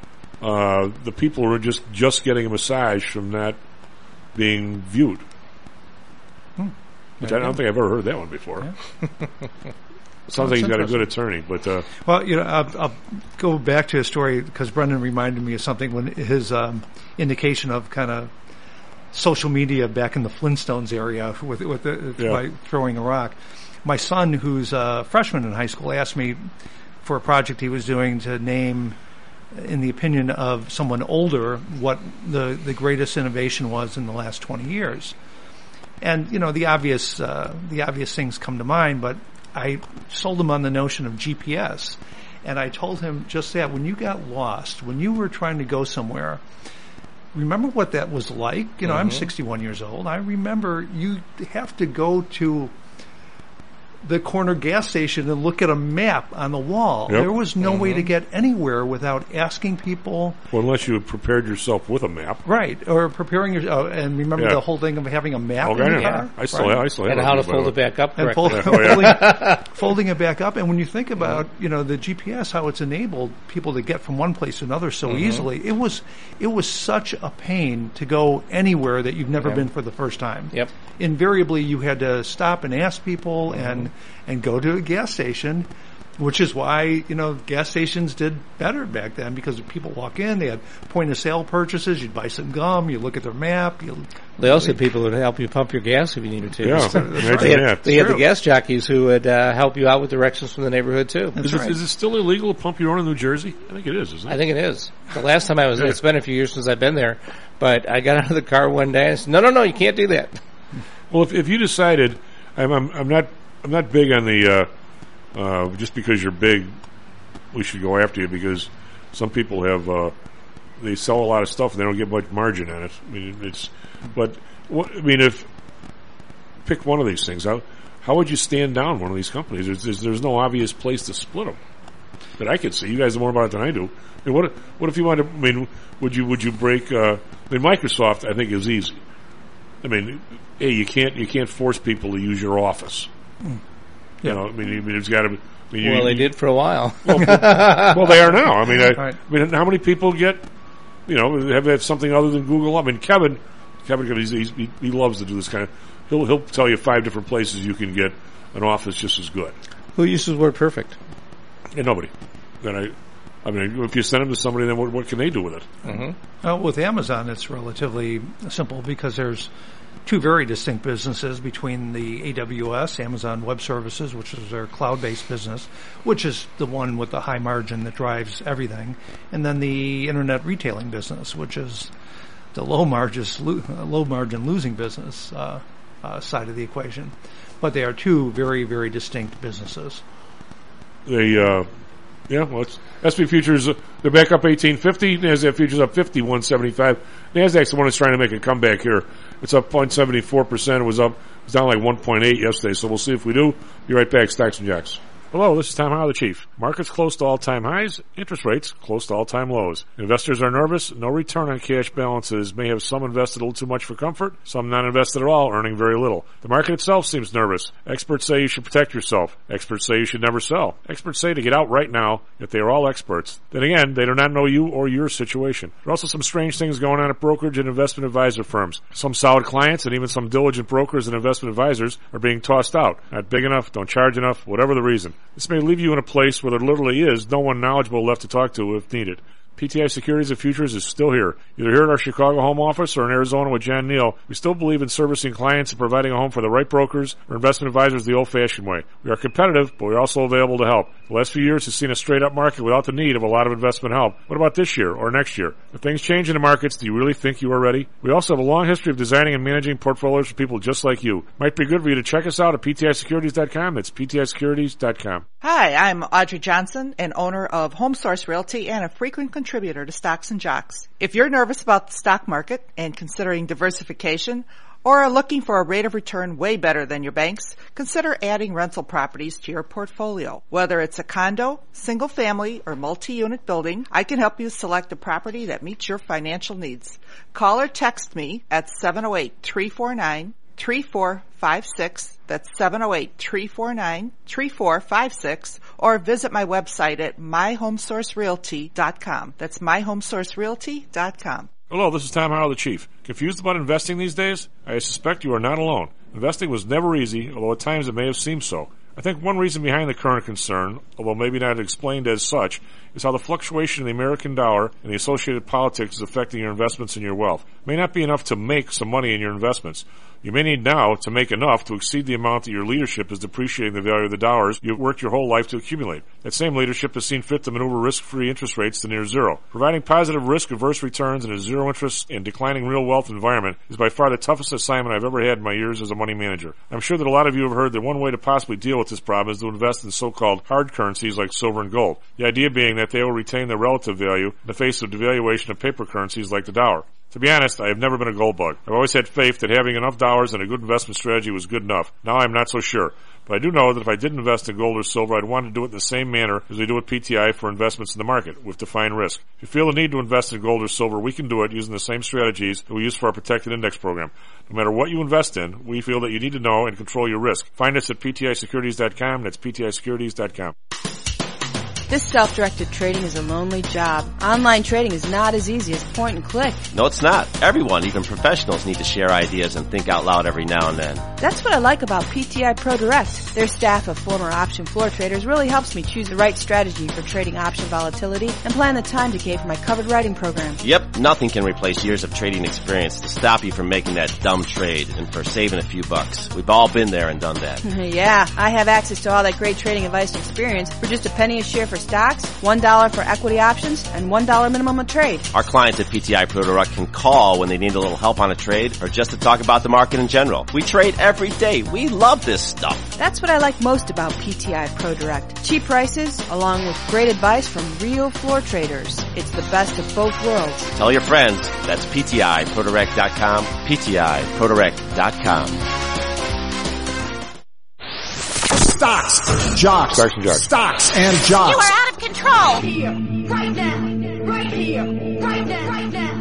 the people who were just getting a massage from that being viewed. Which I don't think I've ever heard that one before. Yeah. Sounds like he's got a good attorney, but well, I'll go back to a story because Brendan reminded me of something when his indication of kind of social media back in the Flintstones area by throwing a rock. My son, who's a freshman in high school, asked me for a project he was doing to name, in the opinion of someone older, what the greatest innovation was in the last 20 years. And the obvious things come to mind, but I sold him on the notion of GPS, and I told him just that when you got lost, when you were trying to go somewhere, remember what that was like. I'm 61 years old. I remember you have to go to the corner gas station and look at a map on the wall. Yep. There was no way to get anywhere without asking people. Well, unless you had prepared yourself with a map. Right, or preparing yourself. And remember the whole thing of having a map in the car? I still have and how to fold it back up correctly. Folding it back up. And when you think about, the GPS, how it's enabled people to get from one place to another so easily, it was such a pain to go anywhere that you've never been for the first time. Yep. Invariably, you had to stop and ask people and go to a gas station, which is why, gas stations did better back then because people walk in, they had point-of-sale purchases, you'd buy some gum, you look at their map. They also had people who would help you pump your gas if you needed to. Yeah, they had the gas jockeys who would help you out with directions from the neighborhood, too. Is it still illegal to pump your own in New Jersey? I think it is, isn't it? I think it is. The last time I was there, it's been a few years since I've been there, but I got out of the car one day and said, no, you can't do that. Well, if you decided, I'm not big on the just because you're big, we should go after you because some people have they sell a lot of stuff and they don't get much margin on it. I mean, if pick one of these things, how would you stand down one of these companies? There's no obvious place to split them that I could see. You guys know more about it than I do. I mean, what if you wanted? I mean, would you break? Microsoft, I think, is easy. I mean, hey, you can't force people to use your office. Yeah. It's got to. They did for a while. Well, they are now. I mean, how many people get? Have something other than Google? I mean, Kevin, he loves to do this kind of. He'll tell you 5 different places you can get an office just as good. Who uses WordPerfect? Yeah, nobody. If you send them to somebody, then what can they do with it? Well, with Amazon, it's relatively simple because there's two very distinct businesses between the AWS, Amazon Web Services, which is their cloud-based business, which is the one with the high margin that drives everything, and then the internet retailing business, which is the low margin losing business side of the equation. But they are two very, very distinct businesses. SP futures, they're back up 1850. NASDAQ futures up 51.75. NASDAQ's the one that's trying to make a comeback here. It's up 0.74%. It was down like 1.8 yesterday. So we'll see if we do. Be right back. Stocks and Jocks. Hello, this is Tom Howell, the Chief. Markets close to all-time highs, interest rates close to all-time lows. Investors are nervous. No return on cash balances may have some invested a little too much for comfort, some not invested at all, earning very little. The market itself seems nervous. Experts say you should protect yourself. Experts say you should never sell. Experts say to get out right now, yet they are all experts. Then again, they do not know you or your situation. There are also some strange things going on at brokerage and investment advisor firms. Some solid clients and even some diligent brokers and investment advisors are being tossed out. Not big enough, don't charge enough, whatever the reason. This may leave you in a place where there literally is no one knowledgeable left to talk to if needed. PTI Securities and Futures is still here. Either here at our Chicago home office or in Arizona with John Neal, we still believe in servicing clients and providing a home for the right brokers or investment advisors the old-fashioned way. We are competitive, but we're also available to help. The last few years has seen a straight-up market without the need of a lot of investment help. What about this year or next year? If things change in the markets, do you really think you are ready? We also have a long history of designing and managing portfolios for people just like you. Might be good for you to check us out at PTISecurities.com. That's PTISecurities.com. Hi, I'm Audrey Johnson, an owner of HomeSource Realty and a frequent contributor to Stocks and Jocks. If you're nervous about the stock market and considering diversification, or are looking for a rate of return way better than your banks, consider adding rental properties to your portfolio. Whether it's a condo, single family, or multi-unit building, I can help you select a property that meets your financial needs. Call or text me at 708-349-3456. That's 708-349-3456. Or visit my website at myhomesourcerealty.com. That's myhomesourcerealty.com. Hello, this is Tom Howell, the Chief. Confused about investing these days? I suspect you are not alone. Investing was never easy, although at times it may have seemed so. I think one reason behind the current concern, although maybe not explained as such, is how the fluctuation in the American dollar and the associated politics is affecting your investments and your wealth. It may not be enough to make some money in your investments. You may need now to make enough to exceed the amount that your leadership is depreciating the value of the dollars you've worked your whole life to accumulate. That same leadership has seen fit to maneuver risk-free interest rates to near zero. Providing positive risk-averse returns in a zero-interest and declining real wealth environment is by far the toughest assignment I've ever had in my years as a money manager. I'm sure that a lot of you have heard that one way to possibly deal with this problem is to invest in so-called hard currencies like silver and gold. The idea being that they will retain their relative value in the face of devaluation of paper currencies like the dollar. To be honest, I have never been a gold bug. I've always had faith that having enough dollars and a good investment strategy was good enough. Now I'm not so sure. But I do know that if I did invest in gold or silver, I'd want to do it in the same manner as we do at PTI for investments in the market, with defined risk. If you feel the need to invest in gold or silver, we can do it using the same strategies that we use for our protected index program. No matter what you invest in, we feel that you need to know and control your risk. Find us at PTISecurities.com. That's PTISecurities.com. This self-directed trading is a lonely job. Online trading is not as easy as point and click. No, it's not. Everyone, even professionals, need to share ideas and think out loud every now and then. That's what I like about PTI Pro Direct. Their staff of former option floor traders really helps me choose the right strategy for trading option volatility and plan the time decay for my covered writing program. Yep, nothing can replace years of trading experience to stop you from making that dumb trade and for saving a few bucks. We've all been there and done that. Yeah, I have access to all that great trading advice and experience for just a penny a share for stocks, $1 for equity options, and $1 minimum a trade. Our clients at PTI Pro Direct can call when they need a little help on a trade or just to talk about the market in general. We trade every day. We love this stuff. That's what I like most about PTI Pro Direct. Cheap prices, along with great advice from real floor traders. It's the best of both worlds. Tell your friends. That's PTIProDirect.com, PTIProDirect.com. Stocks, jocks, Stocks and Jocks. Stocks and jocks. You are out of control. Here, right now, right here, right now, right now.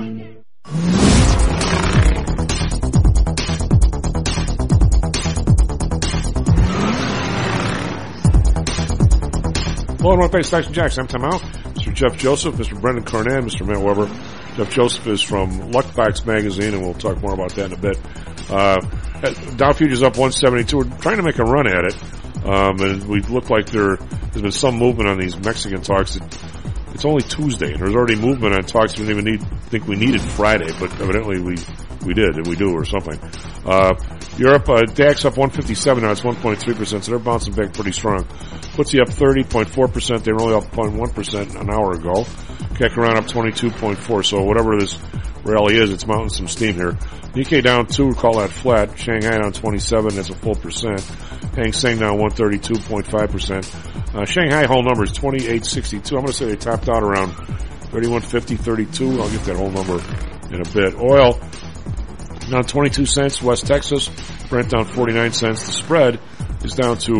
Hello and welcome back to Stocks and Jocks. I'm Tom Howell, Mr. Jeff Joseph, Mr. Brendan Cornan, Mr. Matt Weber. Jeff Joseph is from Luckbox Magazine, and we'll talk more about that in a bit. Dow Futures up 172. We're trying to make a run at it. And we look like there's been some movement on these Mexican talks. It's only Tuesday, and there's already movement on talks we didn't even think we needed Friday, but evidently we we do or something. Europe, DAX up 157 now, it's 1.3%, so they're bouncing back pretty strong. FTSE up 30.4%, they were only up 0.1% an hour ago. CAC around up 22.4, so whatever this rally is, it's mounting some steam here. Nikkei down 2, call that flat. Shanghai down 27, that's a full percent. Hang Seng down 132.5%. Shanghai whole number is 28.62. I'm going to say they topped out around 31.50, 32. I'll get that whole number in a bit. Oil down 22 cents, West Texas. Brent down 49 cents. The spread is down to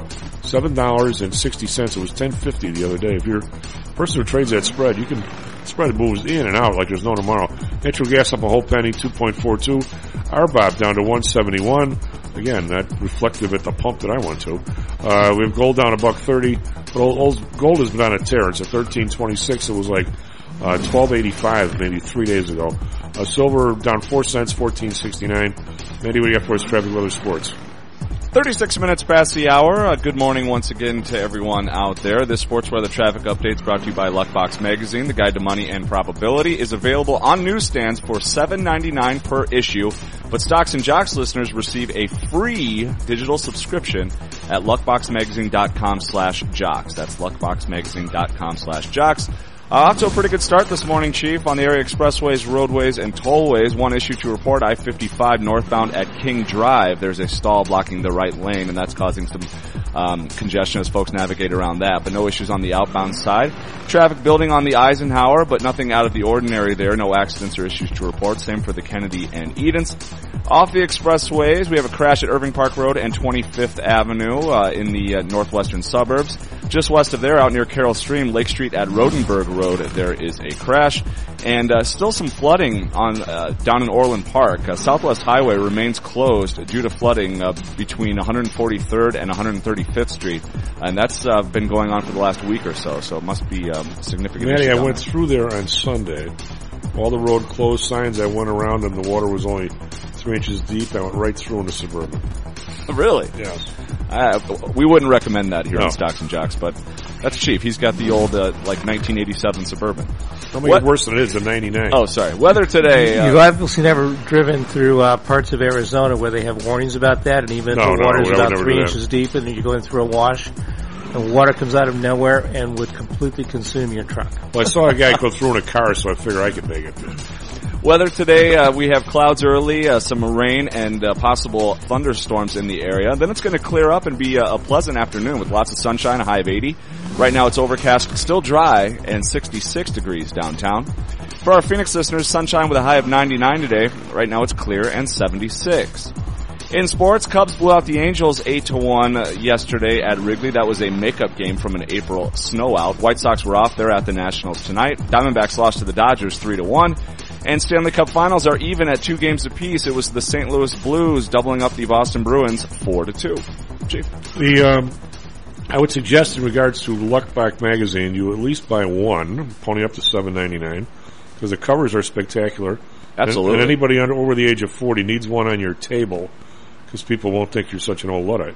$7.60. It was $10.50 the other day. If you're a person who trades that spread, you can spread moves in and out like there's no tomorrow. Natural gas up a whole penny, 2.42. RBOB down to 171. Again, that reflective at the pump that I went to. We have gold down $1.30, but gold has been on a tear. It's at 13.26. It was like 12.85 maybe 3 days ago. Silver down 4 cents, 14.69. Mandy, what do you got for us? Traffic, weather, sports. 36 minutes past the hour. Good morning once again to everyone out there. This sports weather traffic update is brought to you by Luckbox Magazine. The Guide to Money and Probability is available on newsstands for $7.99 per issue. But Stocks and Jocks listeners receive a free digital subscription at luckboxmagazine.com/jocks. That's luckboxmagazine.com/jocks. Off to a pretty good start this morning, Chief, on the area expressways, roadways, and tollways. One issue to report, I-55 northbound at King Drive. There's a stall blocking the right lane, and that's causing some congestion as folks navigate around that. But no issues on the outbound side. Traffic building on the Eisenhower, but nothing out of the ordinary there. No accidents or issues to report. Same for the Kennedy and Edens. Off the expressways, we have a crash at Irving Park Road and 25th Avenue in the northwestern suburbs. Just west of there, out near Carroll Stream, Lake Street at Rodenberg Road, there is a crash. And still some flooding on down in Orland Park. Southwest Highway remains closed due to flooding between 143rd and 135th Street. And that's been going on for the last week or so, so it must be significant. Manny, I went through there on Sunday. All the road closed signs, I went around and the water was only 3 inches deep. I went right through into Suburban. Really? Yes. We wouldn't recommend that here on Stocks and Jocks, but that's cheap. He's got the old, 1987 Suburban. Don't make it worse than it is, the 99. Oh, sorry. Weather today. You've obviously never driven through parts of Arizona where they have warnings about that, and even if the water is about 3 inches deep and you're going through a wash, and water comes out of nowhere and would completely consume your truck. Well, I saw a guy go through in a car, so I figure I could make it. Weather today, we have clouds early, some rain and possible thunderstorms in the area. Then it's going to clear up and be a pleasant afternoon with lots of sunshine, a high of 80. Right now it's overcast, still dry, and 66 degrees downtown. For our Phoenix listeners, sunshine with a high of 99 today. Right now it's clear and 76. In sports, Cubs blew out the Angels 8-1 yesterday at Wrigley. That was a makeup game from an April snowout. White Sox were off. They're at the Nationals tonight. Diamondbacks lost to the Dodgers 3-1. And Stanley Cup Finals are even at 2 games apiece. It was the St. Louis Blues doubling up the Boston Bruins 4-2. Chief. I would suggest in regards to Luckbox Magazine, you at least buy one, pony up to $7.99, because the covers are spectacular. Absolutely. And anybody over the age of 40 needs one on your table, because people won't think you're such an old Luddite.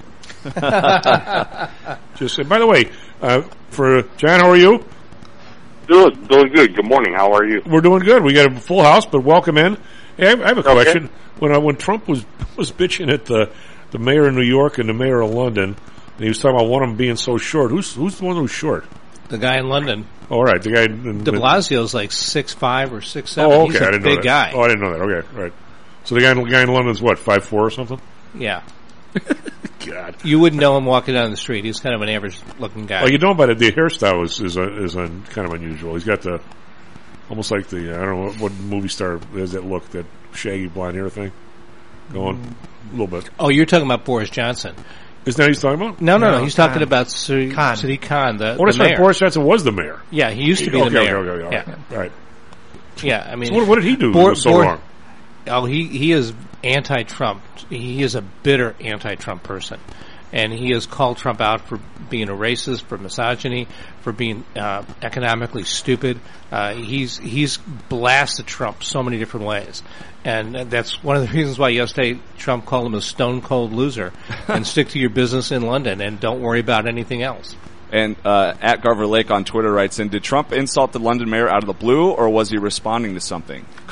Just by the way, for John, how are you? Doing good. Good morning. How are you? We're doing good. We got a full house, but welcome in. Hey, I have a question. When Trump was bitching at the mayor of New York and the mayor of London, and he was talking about one of them being so short. Who's the one who's short? The guy in London. All right, the guy. De Blasio's like 6'5" or 6'7". Oh, okay. He's a I didn't big know that. guy. Oh, I didn't know that. Okay, right. So the guy in London's what, 5'4" or something? Yeah. God. You wouldn't know him walking down the street. He's kind of an average-looking guy. Well, you don't, but the hairstyle is kind of unusual. He's got the almost like the I don't know what movie star has that look, that shaggy blonde hair thing going a little bit. Oh, you're talking about Boris Johnson. Isn't that what he's talking about? No. He's talking about Sadiq Khan, the that's mayor. right. Boris Johnson was the mayor. Yeah, he used to be the mayor. Okay. Yeah. All right. Yeah, I mean, so what did he do that was so wrong? Oh, he is anti-Trump. He is a bitter anti-Trump person. And he has called Trump out for being a racist, for misogyny, for being economically stupid. He's blasted Trump so many different ways. And that's one of the reasons why yesterday Trump called him a stone-cold loser. And stick to your business in London and don't worry about anything else. And at Garver Lake on Twitter writes in, did Trump insult the London mayor out of the blue, or was he responding to something?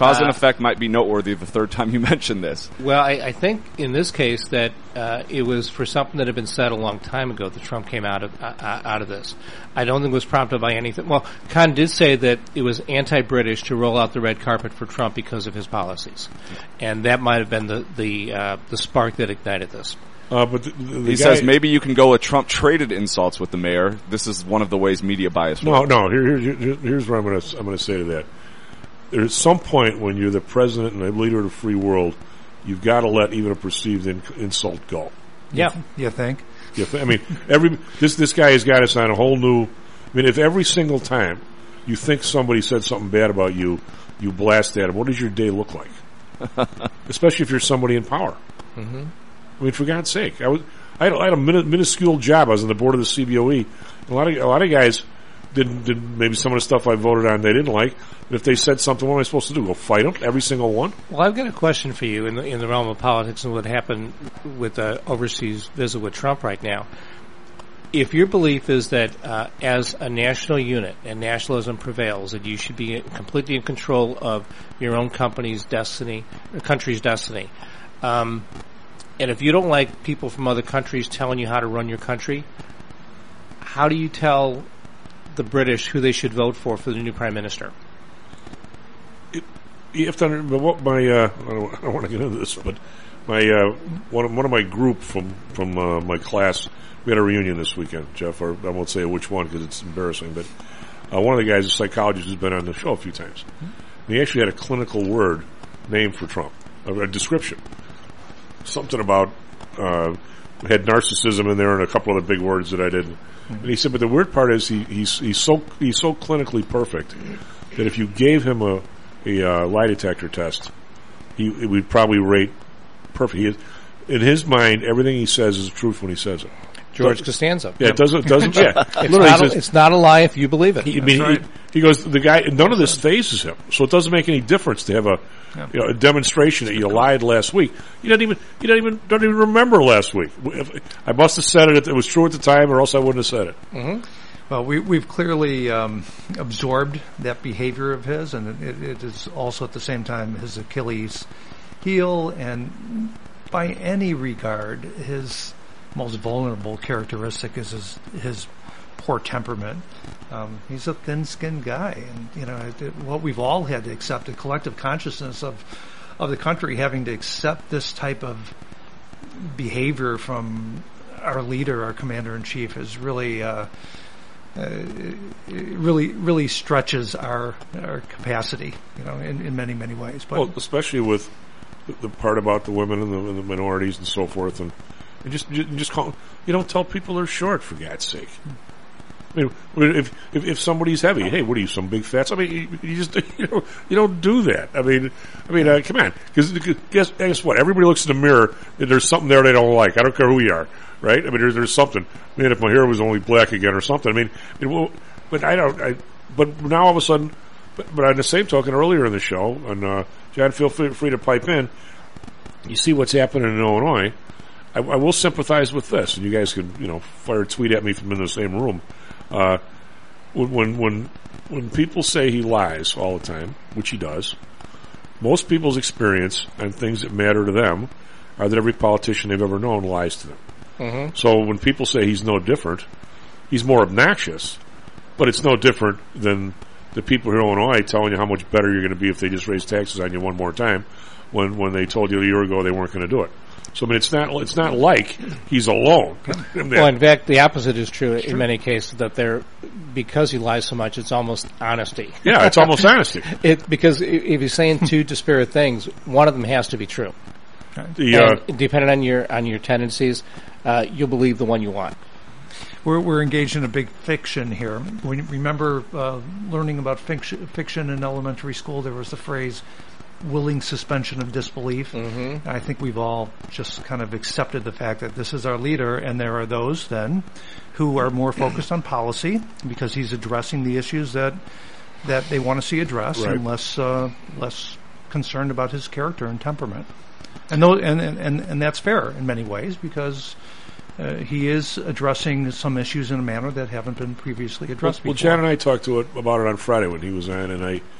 Cause and effect might be noteworthy the third time you mentioned this. Well, I think in this case that it was for something that had been said a long time ago that Trump came out of this. I don't think it was prompted by anything. Well, Khan did say that it was anti-British to roll out the red carpet for Trump because of his policies, and that might have been the spark that ignited this. But he says maybe you can go with Trump traded insults with the mayor. This is one of the ways media bias works. No. Here's what I'm going to say to that. There's some point when you're the president and the leader of the free world, you've got to let even a perceived insult go. Yeah, you think? I mean, this guy has got us on a whole new. I mean, if every single time you think somebody said something bad about you, you blast at him. What does your day look like? Especially if you're somebody in power. Mm-hmm. I mean, for God's sake, I had a minuscule job. I was on the board of the CBOE. A lot of guys didn't maybe some of the stuff I voted on they didn't like. But if they said something, what am I supposed to do? Go fight them? Every single one? Well, I've got a question for you in the realm of politics and what happened with the overseas visit with Trump right now. If your belief is that as a national unit and nationalism prevails, that you should be completely in control of your own country's destiny, and if you don't like people from other countries telling you how to run your country, how do you tell the British who they should vote for the new prime minister? You have to understand. I don't want to get into this, but one of my group from my class, we had a reunion this weekend, Jeff. Or I won't say which one because it's embarrassing, but one of the guys, a psychologist, who's been on the show a few times. And he actually had a clinical word named for Trump, a description. Something about had narcissism in there and a couple of the big words that I didn't. And he said, but the weird part is he's so clinically perfect that if you gave him a lie detector test, he would probably rate perfect. In his mind, everything he says is the truth when he says it. George Costanza. Yeah, it doesn't. Yeah, it's not a lie if you believe it. He goes. The guy. None of this phases him, so it doesn't make any difference to have a demonstration that you lied last week. You don't even remember last week. I must have said it. It was true at the time, or else I wouldn't have said it. Mm-hmm. Well, we've clearly absorbed that behavior of his, and it is also at the same time his Achilles heel, and by any regard, his most vulnerable characteristic is his poor temperament. He's a thin-skinned guy, and what we've all had to accept, the collective consciousness of the country having to accept this type of behavior from our leader, our commander-in-chief, is really really stretches our capacity, in many, many ways. But especially with the part about the women and the minorities and so forth, and just call. You don't tell people they're short, for God's sake. I mean, if somebody's heavy, hey, what are you, some big fats? I mean, you just you don't do that. I mean, come on, because guess what? Everybody looks in the mirror and there's something there they don't like. I don't care who you are, right? I mean, there's something. Man, if my hair was only black again or something. I mean, but I don't. But now all of a sudden, but on the same token, earlier in the show, and John, feel free to pipe in. You see what's happening in Illinois. I will sympathize with this, and you guys can, fire a tweet at me from in the same room. When people say he lies all the time, which he does, most people's experience on things that matter to them are that every politician they've ever known lies to them. Mm-hmm. So when people say he's no different, he's more obnoxious, but it's no different than the people here in Illinois telling you how much better you're going to be if they just raise taxes on you one more time when they told you a year ago they weren't going to do it. So I mean, it's not like he's alone. Well, in fact, the opposite is true in many cases. That because he lies so much, it's almost honesty. Yeah, it's almost honesty. Because if he's saying two disparate things, one of them has to be true. And depending on your tendencies, you'll believe the one you want. We're engaged in a big fiction here. When you remember learning about fiction in elementary school, there was the phrase willing suspension of disbelief. Mm-hmm. I think we've all just kind of accepted the fact that this is our leader, and there are those then who are more focused on policy because he's addressing the issues that they want to see addressed, right, and less concerned about his character and temperament. And that's fair in many ways because he is addressing some issues in a manner that haven't been previously addressed before. Well, Jan and I talked about it on Friday when he was on, and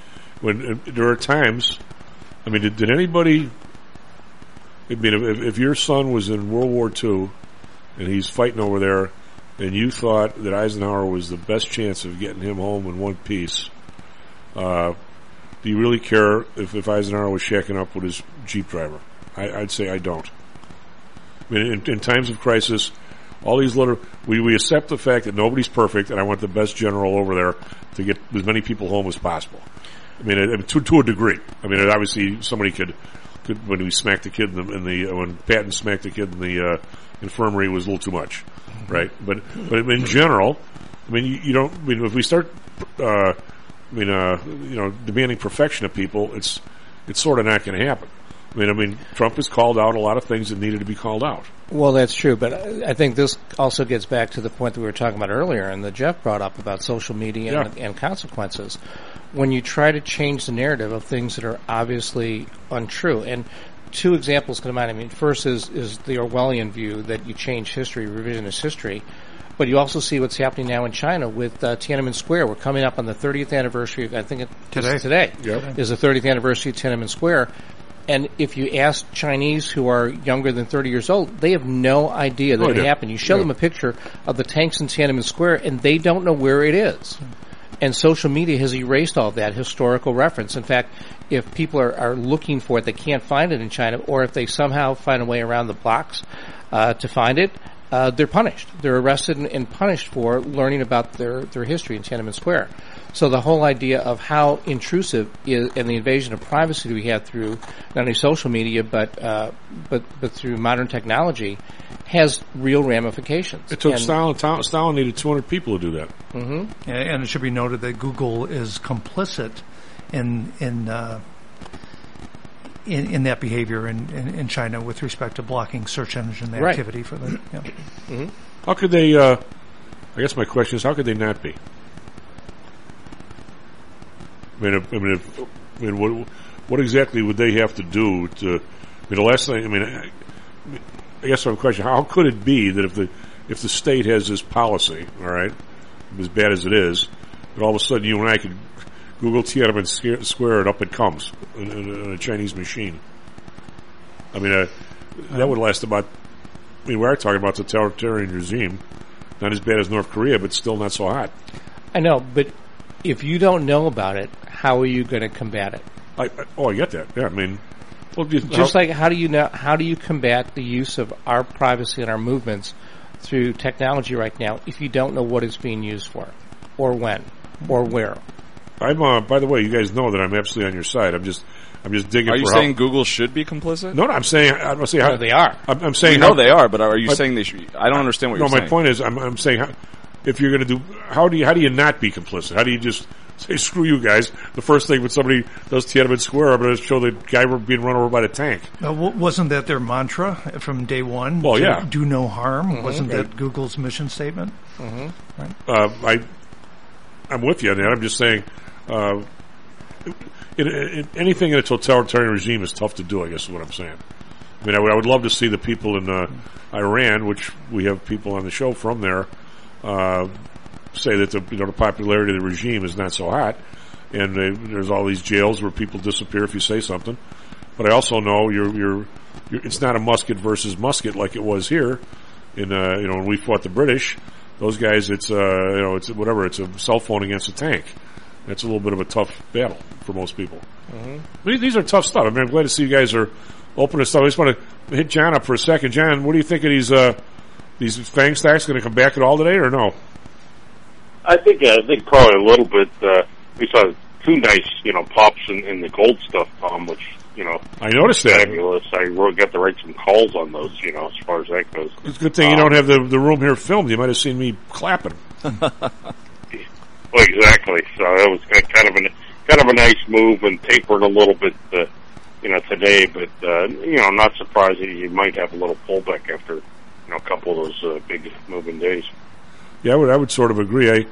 when there are times, I mean, did anybody? I mean, if your son was in World War II and he's fighting over there, and you thought that Eisenhower was the best chance of getting him home in one piece, do you really care if Eisenhower was shacking up with his Jeep driver? I'd say I don't. I mean, in times of crisis, all these little, we accept the fact that nobody's perfect, and I want the best general over there to get as many people home as possible. I mean, to a degree. I mean, obviously somebody could when we smacked the kid when Patton smacked the kid in the infirmary was a little too much, right? But in general, I mean, you don't. I mean, if we start, demanding perfection of people, it's sort of not going to happen. I mean, Trump has called out a lot of things that needed to be called out. Well, that's true, but I think this also gets back to the point that we were talking about earlier and that Jeff brought up about social media and consequences. When you try to change the narrative of things that are obviously untrue, and two examples come to mind. I mean, first is the Orwellian view that you change history, revisionist history, but you also see what's happening now in China with Tiananmen Square. We're coming up on the 30th anniversary, I think today is the 30th anniversary of Tiananmen Square. And if you ask Chinese who are younger than 30 years old, they have no idea that it happened. You show them a picture of the tanks in Tiananmen Square, and they don't know where it is. And social media has erased all of that historical reference. In fact, if people are looking for it, they can't find it in China, or if they somehow find a way around the blocks to find it, they're punished. They're arrested and punished for learning about their history in Tiananmen Square. So the whole idea of how intrusive is and the invasion of privacy that we have through not only social media but through modern technology has real ramifications. It took Stalin needed 200 people to do that. Mm-hmm. And it should be noted that Google is complicit in that behavior in China with respect to blocking search engine activity for them. Yeah. Mm-hmm. How could they? I guess my question is, how could they not be? I mean, what exactly would they have to do to? I mean, the last thing. I mean, I guess my question: how could it be that if the state has this policy, all right, as bad as it is, that all of a sudden you and I could Google Tiananmen Square and up it comes in a Chinese machine? I mean, that would last about. I mean, we are talking about totalitarian regime, not as bad as North Korea, but still not so hot. I know, but if you don't know about it, how are you going to combat it? I get that. Yeah, I mean, well, like how do you combat the use of our privacy and our movements through technology right now if you don't know what it's being used for, or when, or where? I'm. By the way, you guys know that I'm absolutely on your side. I'm just digging. Are you saying Google should be complicit? No, I'm saying how they are. I'm saying they are, but are you saying they should? I don't understand what you're saying. No, my point is, I'm saying if you're going to do, how do you not be complicit? How do you just say screw you guys? The first thing when somebody does Tiananmen Square, I'm going to show the guy being run over by the tank. Wasn't that their mantra from day one? Well, yeah, do no harm. Mm-hmm. Wasn't that Google's mission statement? Mm-hmm. Right. I'm with you on that. I'm just saying. Anything in a totalitarian regime is tough to do, I guess is what I'm saying. I mean, I would love to see the people in Iran, which we have people on the show from there, say that the popularity of the regime is not so hot, and there's all these jails where people disappear if you say something. But I also know it's not a musket versus musket like it was here. When we fought the British, those guys, it's a cell phone against a tank. That's a little bit of a tough battle for most people. Mm-hmm. These are tough stuff. I mean, I'm glad to see you guys are open to stuff. I just want to hit John up for a second. John, what do you think of these FANG stocks? Going to come back at all today or no? I think probably a little bit. We saw two nice, pops in the gold stuff, Tom, which, I noticed that. Fabulous. I really got to write some calls on those, as far as that goes. It's a good thing you don't have the room here filmed. You might have seen me clapping. Well, exactly. So it was kind of a nice move and tapered a little bit, today. But not surprising. You might have a little pullback after a couple of those big moving days. Yeah, I would sort of agree.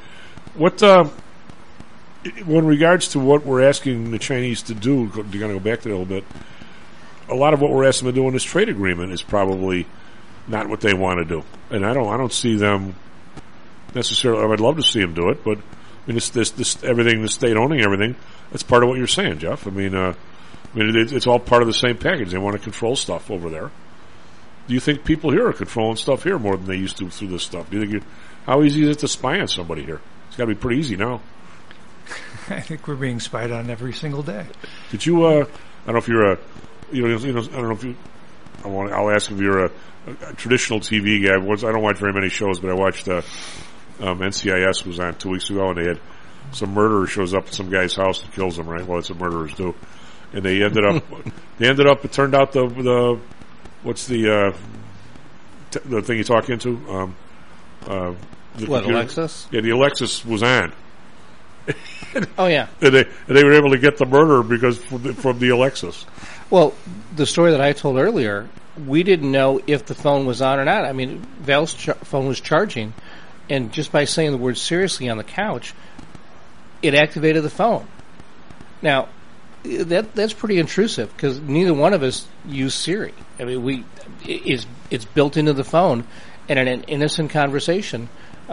In regards to what we're asking the Chinese to do, you're going to go back to that a little bit. A lot of what we're asking them to do in this trade agreement is probably not what they want to do, and I don't see them necessarily. I'd love to see them do it, but I mean, this everything, the state owning everything. That's part of what you're saying, Jeff. I mean, it's all part of the same package. They want to control stuff over there. Do you think people here are controlling stuff here more than they used to through this stuff? Do you think how easy is it to spy on somebody here? It's got to be pretty easy now. I think we're being spied on every single day. Did you? I don't know if you're a, I don't know if you. I'll ask if you're a traditional TV guy. I don't watch very many shows, but I watched NCIS was on 2 weeks ago, and they had some murderer shows up at some guy's house and kills him. Right? Well, that's what murderers do. And they ended up. It turned out the what's the thing you talk into? What, computer? Alexis? Yeah, the Alexis was on. Oh yeah, and they were able to get the murderer because from the Alexis. Well, the story that I told earlier, we didn't know if the phone was on or not. I mean, Val's phone was charging, and just by saying the word seriously on the couch, it activated the phone. Now, that's pretty intrusive because neither one of us use Siri. I mean, it's built into the phone, and in an innocent conversation,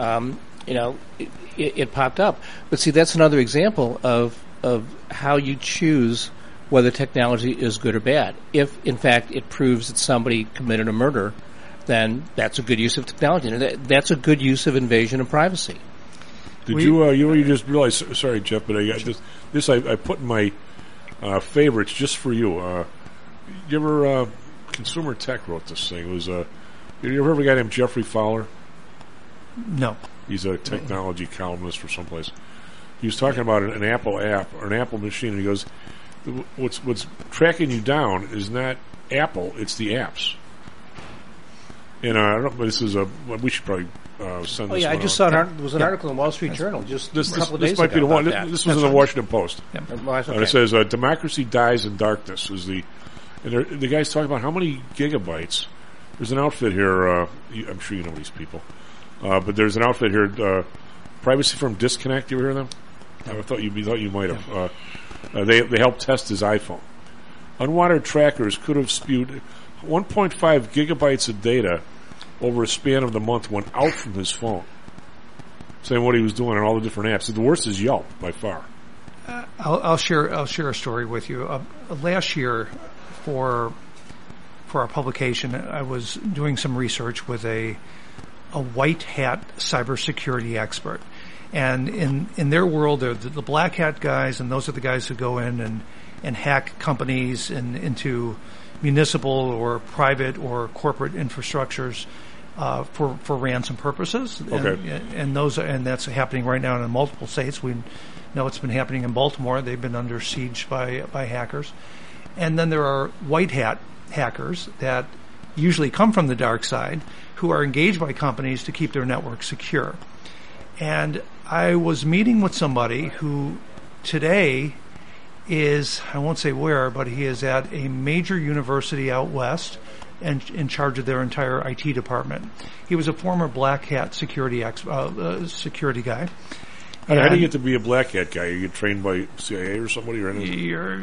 it popped up. But see, that's another example of how you choose whether technology is good or bad. If, in fact, it proves that somebody committed a murder, then that's a good use of technology. And that's a good use of invasion of privacy. Did you just realize, sorry, Jeff, but I put in my favorites just for you. You ever, Consumer Tech wrote this thing. It was, you ever heard of a guy named Jeffrey Fowler? No. He's a technology columnist for someplace. He was talking about an Apple app or an Apple machine, and he goes, what's tracking you down is not Apple, it's the apps. And I don't know, but this is we should probably send this. Oh yeah, I just saw there was an article in the Wall Street Journal just a couple of days this might ago be the one. about that. This was in the Washington Post. Yeah. Well, that's okay. It says democracy dies in darkness. And the guy's talking about how many gigabytes. There's an outfit here. I'm sure you know these people, but there's an outfit here. Privacy firm Disconnect. You ever hear of them? I thought you might have. They helped test his iPhone. Unwanted trackers could have spewed 1.5 gigabytes of data over a span of the month went out from his phone, saying what he was doing on all the different apps. The worst is Yelp by far. I'll share a story with you. Last year, for our publication, I was doing some research with a white hat cybersecurity expert. And in their world, they're the black hat guys, and those are the guys who go in and hack companies and into municipal or private or corporate infrastructures for ransom purposes. Okay. And that's happening right now in multiple states. We know it's been happening in Baltimore. They've been under siege by hackers. And then there are white hat hackers that usually come from the dark side who are engaged by companies to keep their network secure. And I was meeting with somebody who today is, I won't say where, but he is at a major university out west and in charge of their entire IT department. He was a former black hat security guy. How do you get to be a black hat guy? You get trained by CIA or somebody? Or anything?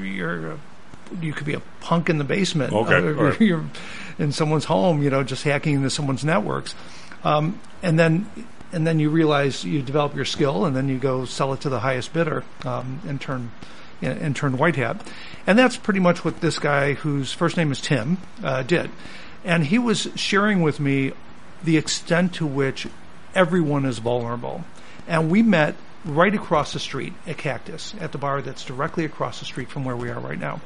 You could be a punk in the basement. Okay. Right. You're in someone's home, just hacking into someone's networks. And then you realize you develop your skill, and then you go sell it to the highest bidder and turn white hat. And that's pretty much what this guy, whose first name is Tim, did. And he was sharing with me the extent to which everyone is vulnerable. And we met right across the street at Cactus, at the bar that's directly across the street from where we are right now.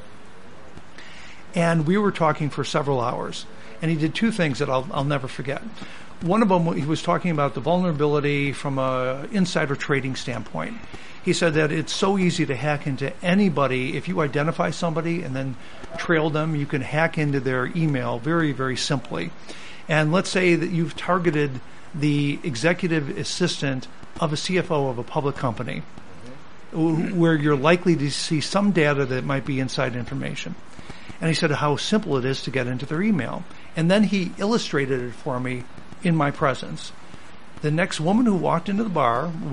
And we were talking for several hours. And he did two things that I'll never forget. One of them, he was talking about the vulnerability from an insider trading standpoint. He said that it's so easy to hack into anybody. If you identify somebody and then trail them, you can hack into their email very, very simply. And let's say that you've targeted the executive assistant of a CFO of a public company, where you're likely to see some data that might be inside information. And he said how simple it is to get into their email. And then he illustrated it for me in my presence. The next woman who walked into the bar it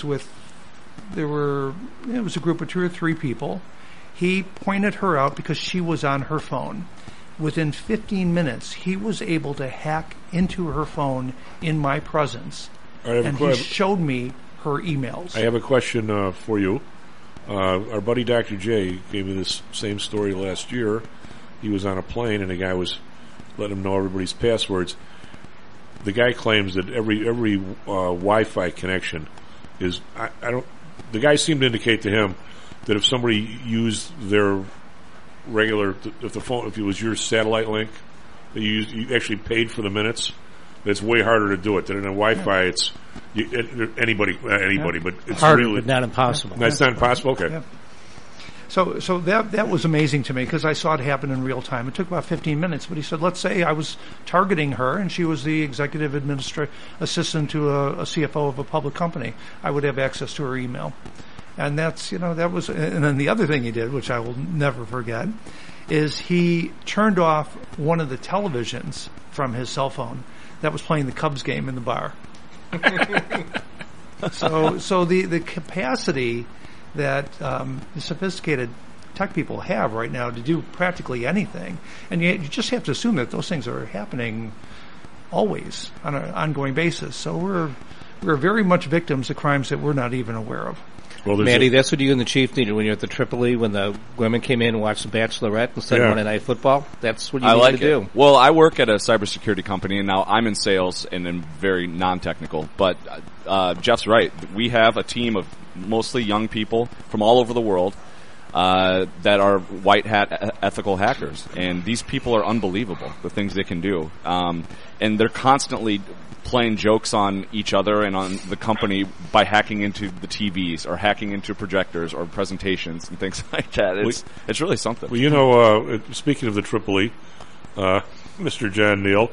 was a group of 2 or 3 people. He pointed her out because she was on her phone. Within 15 minutes, he was able to hack into her phone in my presence. And he showed me her emails. I have a question for you. Our buddy Dr. J gave me this same story last year. He was on a plane and the guy was letting him know everybody's passwords. The guy claims that every Wi-Fi connection is. The guy seemed to indicate to him that if somebody used their regular, if it was your satellite link, that you actually paid for the minutes. It's way harder to do it than in a Wi-Fi. It's anybody, but it's harder, really but not impossible. That's not impossible. Okay. Yeah. So that was amazing to me because I saw it happen in real time. It took about 15 minutes, but he said, let's say I was targeting her and she was the executive assistant to a CFO of a public company. I would have access to her email. And that was, and then the other thing he did, which I will never forget, is he turned off one of the televisions from his cell phone that was playing the Cubs game in the bar. So the capacity that the sophisticated tech people have right now to do practically anything, and you just have to assume that those things are happening always on an ongoing basis. So we're very much victims of crimes that we're not even aware of. Well, Maddie, that's what you and the Chief needed when you're at the Tripoli, when the women came in and watched The Bachelorette instead of Monday Night Football. That's what you need to do. Well, I work at a cybersecurity company, and now I'm in sales and I'm very non-technical. But Jeff's right. We have a team of mostly young people from all over the world that are white hat ethical hackers. And these people are unbelievable, the things they can do. And they're constantly playing jokes on each other and on the company by hacking into the TVs or hacking into projectors or presentations and things like that. It's really something. Well, speaking of the Tripoli, Mr. John Neal,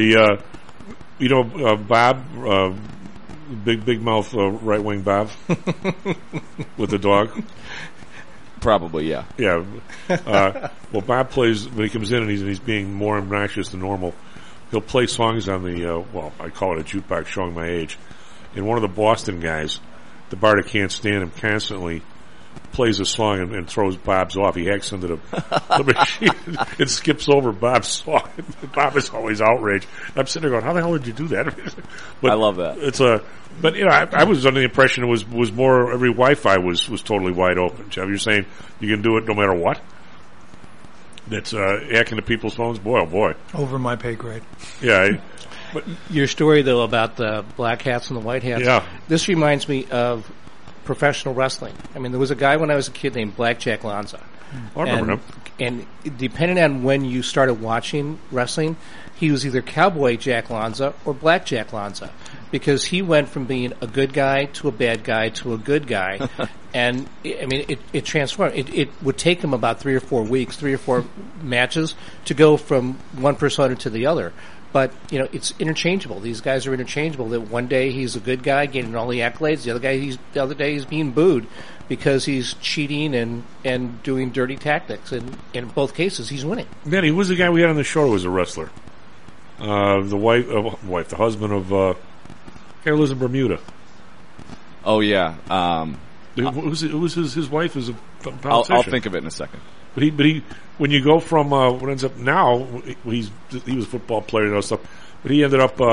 Bob, big mouth right wing Bob with the dog. Probably, yeah. Yeah. Well, Bob plays when he comes in and he's being more obnoxious than normal. He'll play songs on the, I call it a jukebox showing my age. And one of the Boston guys, the bar that can't stand him, constantly plays a song and throws Bob's off. He hacks into the machine and skips over Bob's song. Bob is always outraged. I'm sitting there going, how the hell did you do that? But I love that. But I was under the impression it was more, every Wi-Fi was totally wide open. Jeff, you're saying you can do it no matter what? That's hacking to people's phones? Boy, oh boy. Over my pay grade. Yeah. But your story, though, about the black hats and the white hats, this reminds me of professional wrestling. I mean, there was a guy when I was a kid named Blackjack Lanza. I remember him. And depending on when you started watching wrestling, he was either Cowboy Jack Lanza or Blackjack Lanza, because he went from being a good guy to a bad guy to a good guy. And, I mean, it transformed. It would take him about 3 or 4 weeks, 3 or 4 matches to go from one persona to the other. But, it's interchangeable. These guys are interchangeable. That one day he's a good guy getting all the accolades. The other day he's being booed because he's cheating and doing dirty tactics. And in both cases, he's winning. Manny, who was the guy we had on the show who was a wrestler? The husband of, guy who lives in Bermuda. Oh, yeah. It was his wife is a politician. I'll think of it in a second. But he when you go from what ends up now, he was a football player and all stuff. But he ended up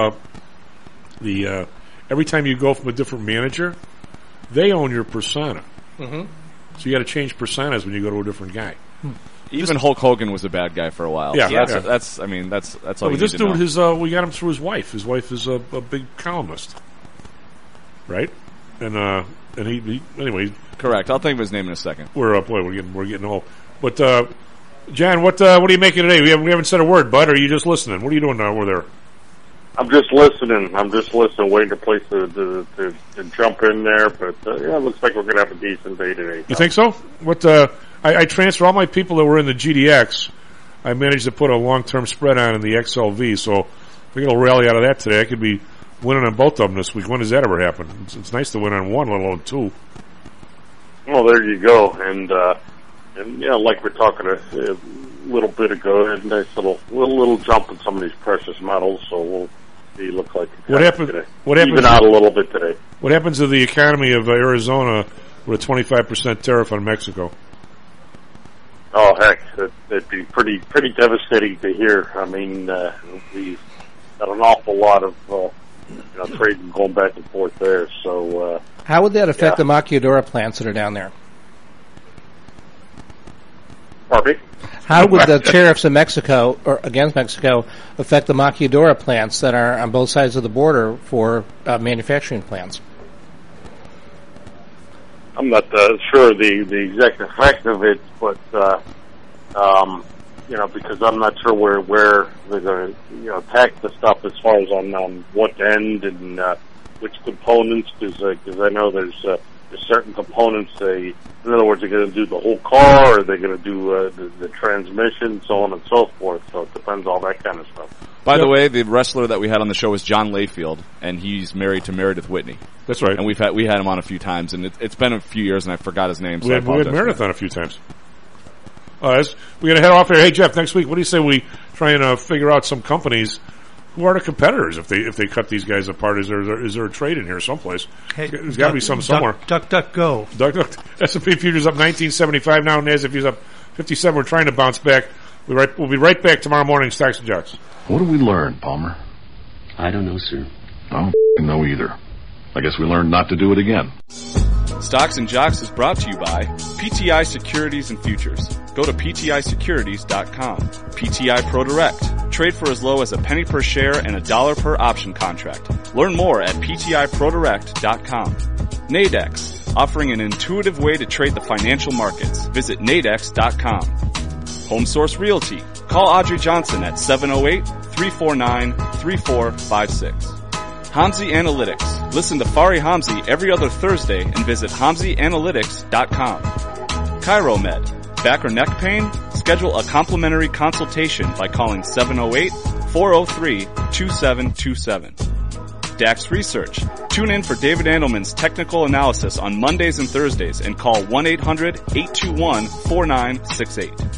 every time you go from a different manager, they own your persona. Mm-hmm. So you got to change personas when you go to a different guy. Even Hulk Hogan was a bad guy for a while. Yeah, so that's all. You But this dude, we got him through his wife. His wife is a big columnist, right? And he anyway. Correct. I'll think of his name in a second. We're getting old. But John, what are you making today? We haven't said a word, bud. Are you just listening? What are you doing over there? I'm just listening. Waiting for a place to jump in there. But it looks like we're going to have a decent day today. You think so? What? I transferred all my people that were in the GDX. I managed to put a long-term spread on in the XLV. So if we get a rally out of that today, I could be winning on both of them this week. When does that ever happen? It's nice to win on one, let alone two. Well, there you go. And like we're talking a little bit ago, a nice little jump in some of these precious metals. So we'll see. Look like what happened today. What happens? Even out a little bit today. What happens to the economy of Arizona with a 25% tariff on Mexico? Oh heck, that'd be pretty devastating to hear. I mean, we've got an awful lot of trading, going back and forth there. So, how would that affect the Maquiladora plants that are down there? Pardon me? How would the tariffs in Mexico or against Mexico affect the Maquiladora plants that are on both sides of the border for manufacturing plants? I'm not sure the exact effect of it, but because I'm not sure where they're going to attack the stuff as far as on what end and which components, because I know there's certain components. In other words, they're going to do the whole car, or they're going to do the transmission, so on and so forth. So it depends all that kind of stuff. By the way, the wrestler that we had on the show is John Layfield, and he's married to Meredith Whitney. That's right. And we had him on a few times, and it's been a few years, and I forgot his name. So we had Meredith on a few times. We're going to head off here. Hey, Jeff, next week, what do you say we try and figure out some companies who are the competitors if they cut these guys apart? Is there a trade in here someplace? Hey, there's got to be some somewhere. Duck, go. S&P futures up 1975 now. NASDAQ futures up 57. We're trying to bounce back. We'll be right back tomorrow morning. Stocks and Jocks. What did we learn, Palmer? I don't know, sir. I don't know either. I guess we learned not to do it again. Stocks and Jocks is brought to you by PTI Securities and Futures. Go to PTIsecurities.com. PTI ProDirect. Trade for as low as a penny per share and $1 per option contract. Learn more at PTIProDirect.com. Nadex, offering an intuitive way to trade the financial markets. Visit Nadex.com. Home Source Realty. Call Audrey Johnson at 708-349-3456. Hamzy Analytics. Listen to Fari Hamzy every other Thursday and visit HamzyAnalytics.com. ChiroMed. Back or neck pain? Schedule a complimentary consultation by calling 708-403-2727. DAX Research. Tune in for David Andelman's technical analysis on Mondays and Thursdays and call 1-800-821-4968.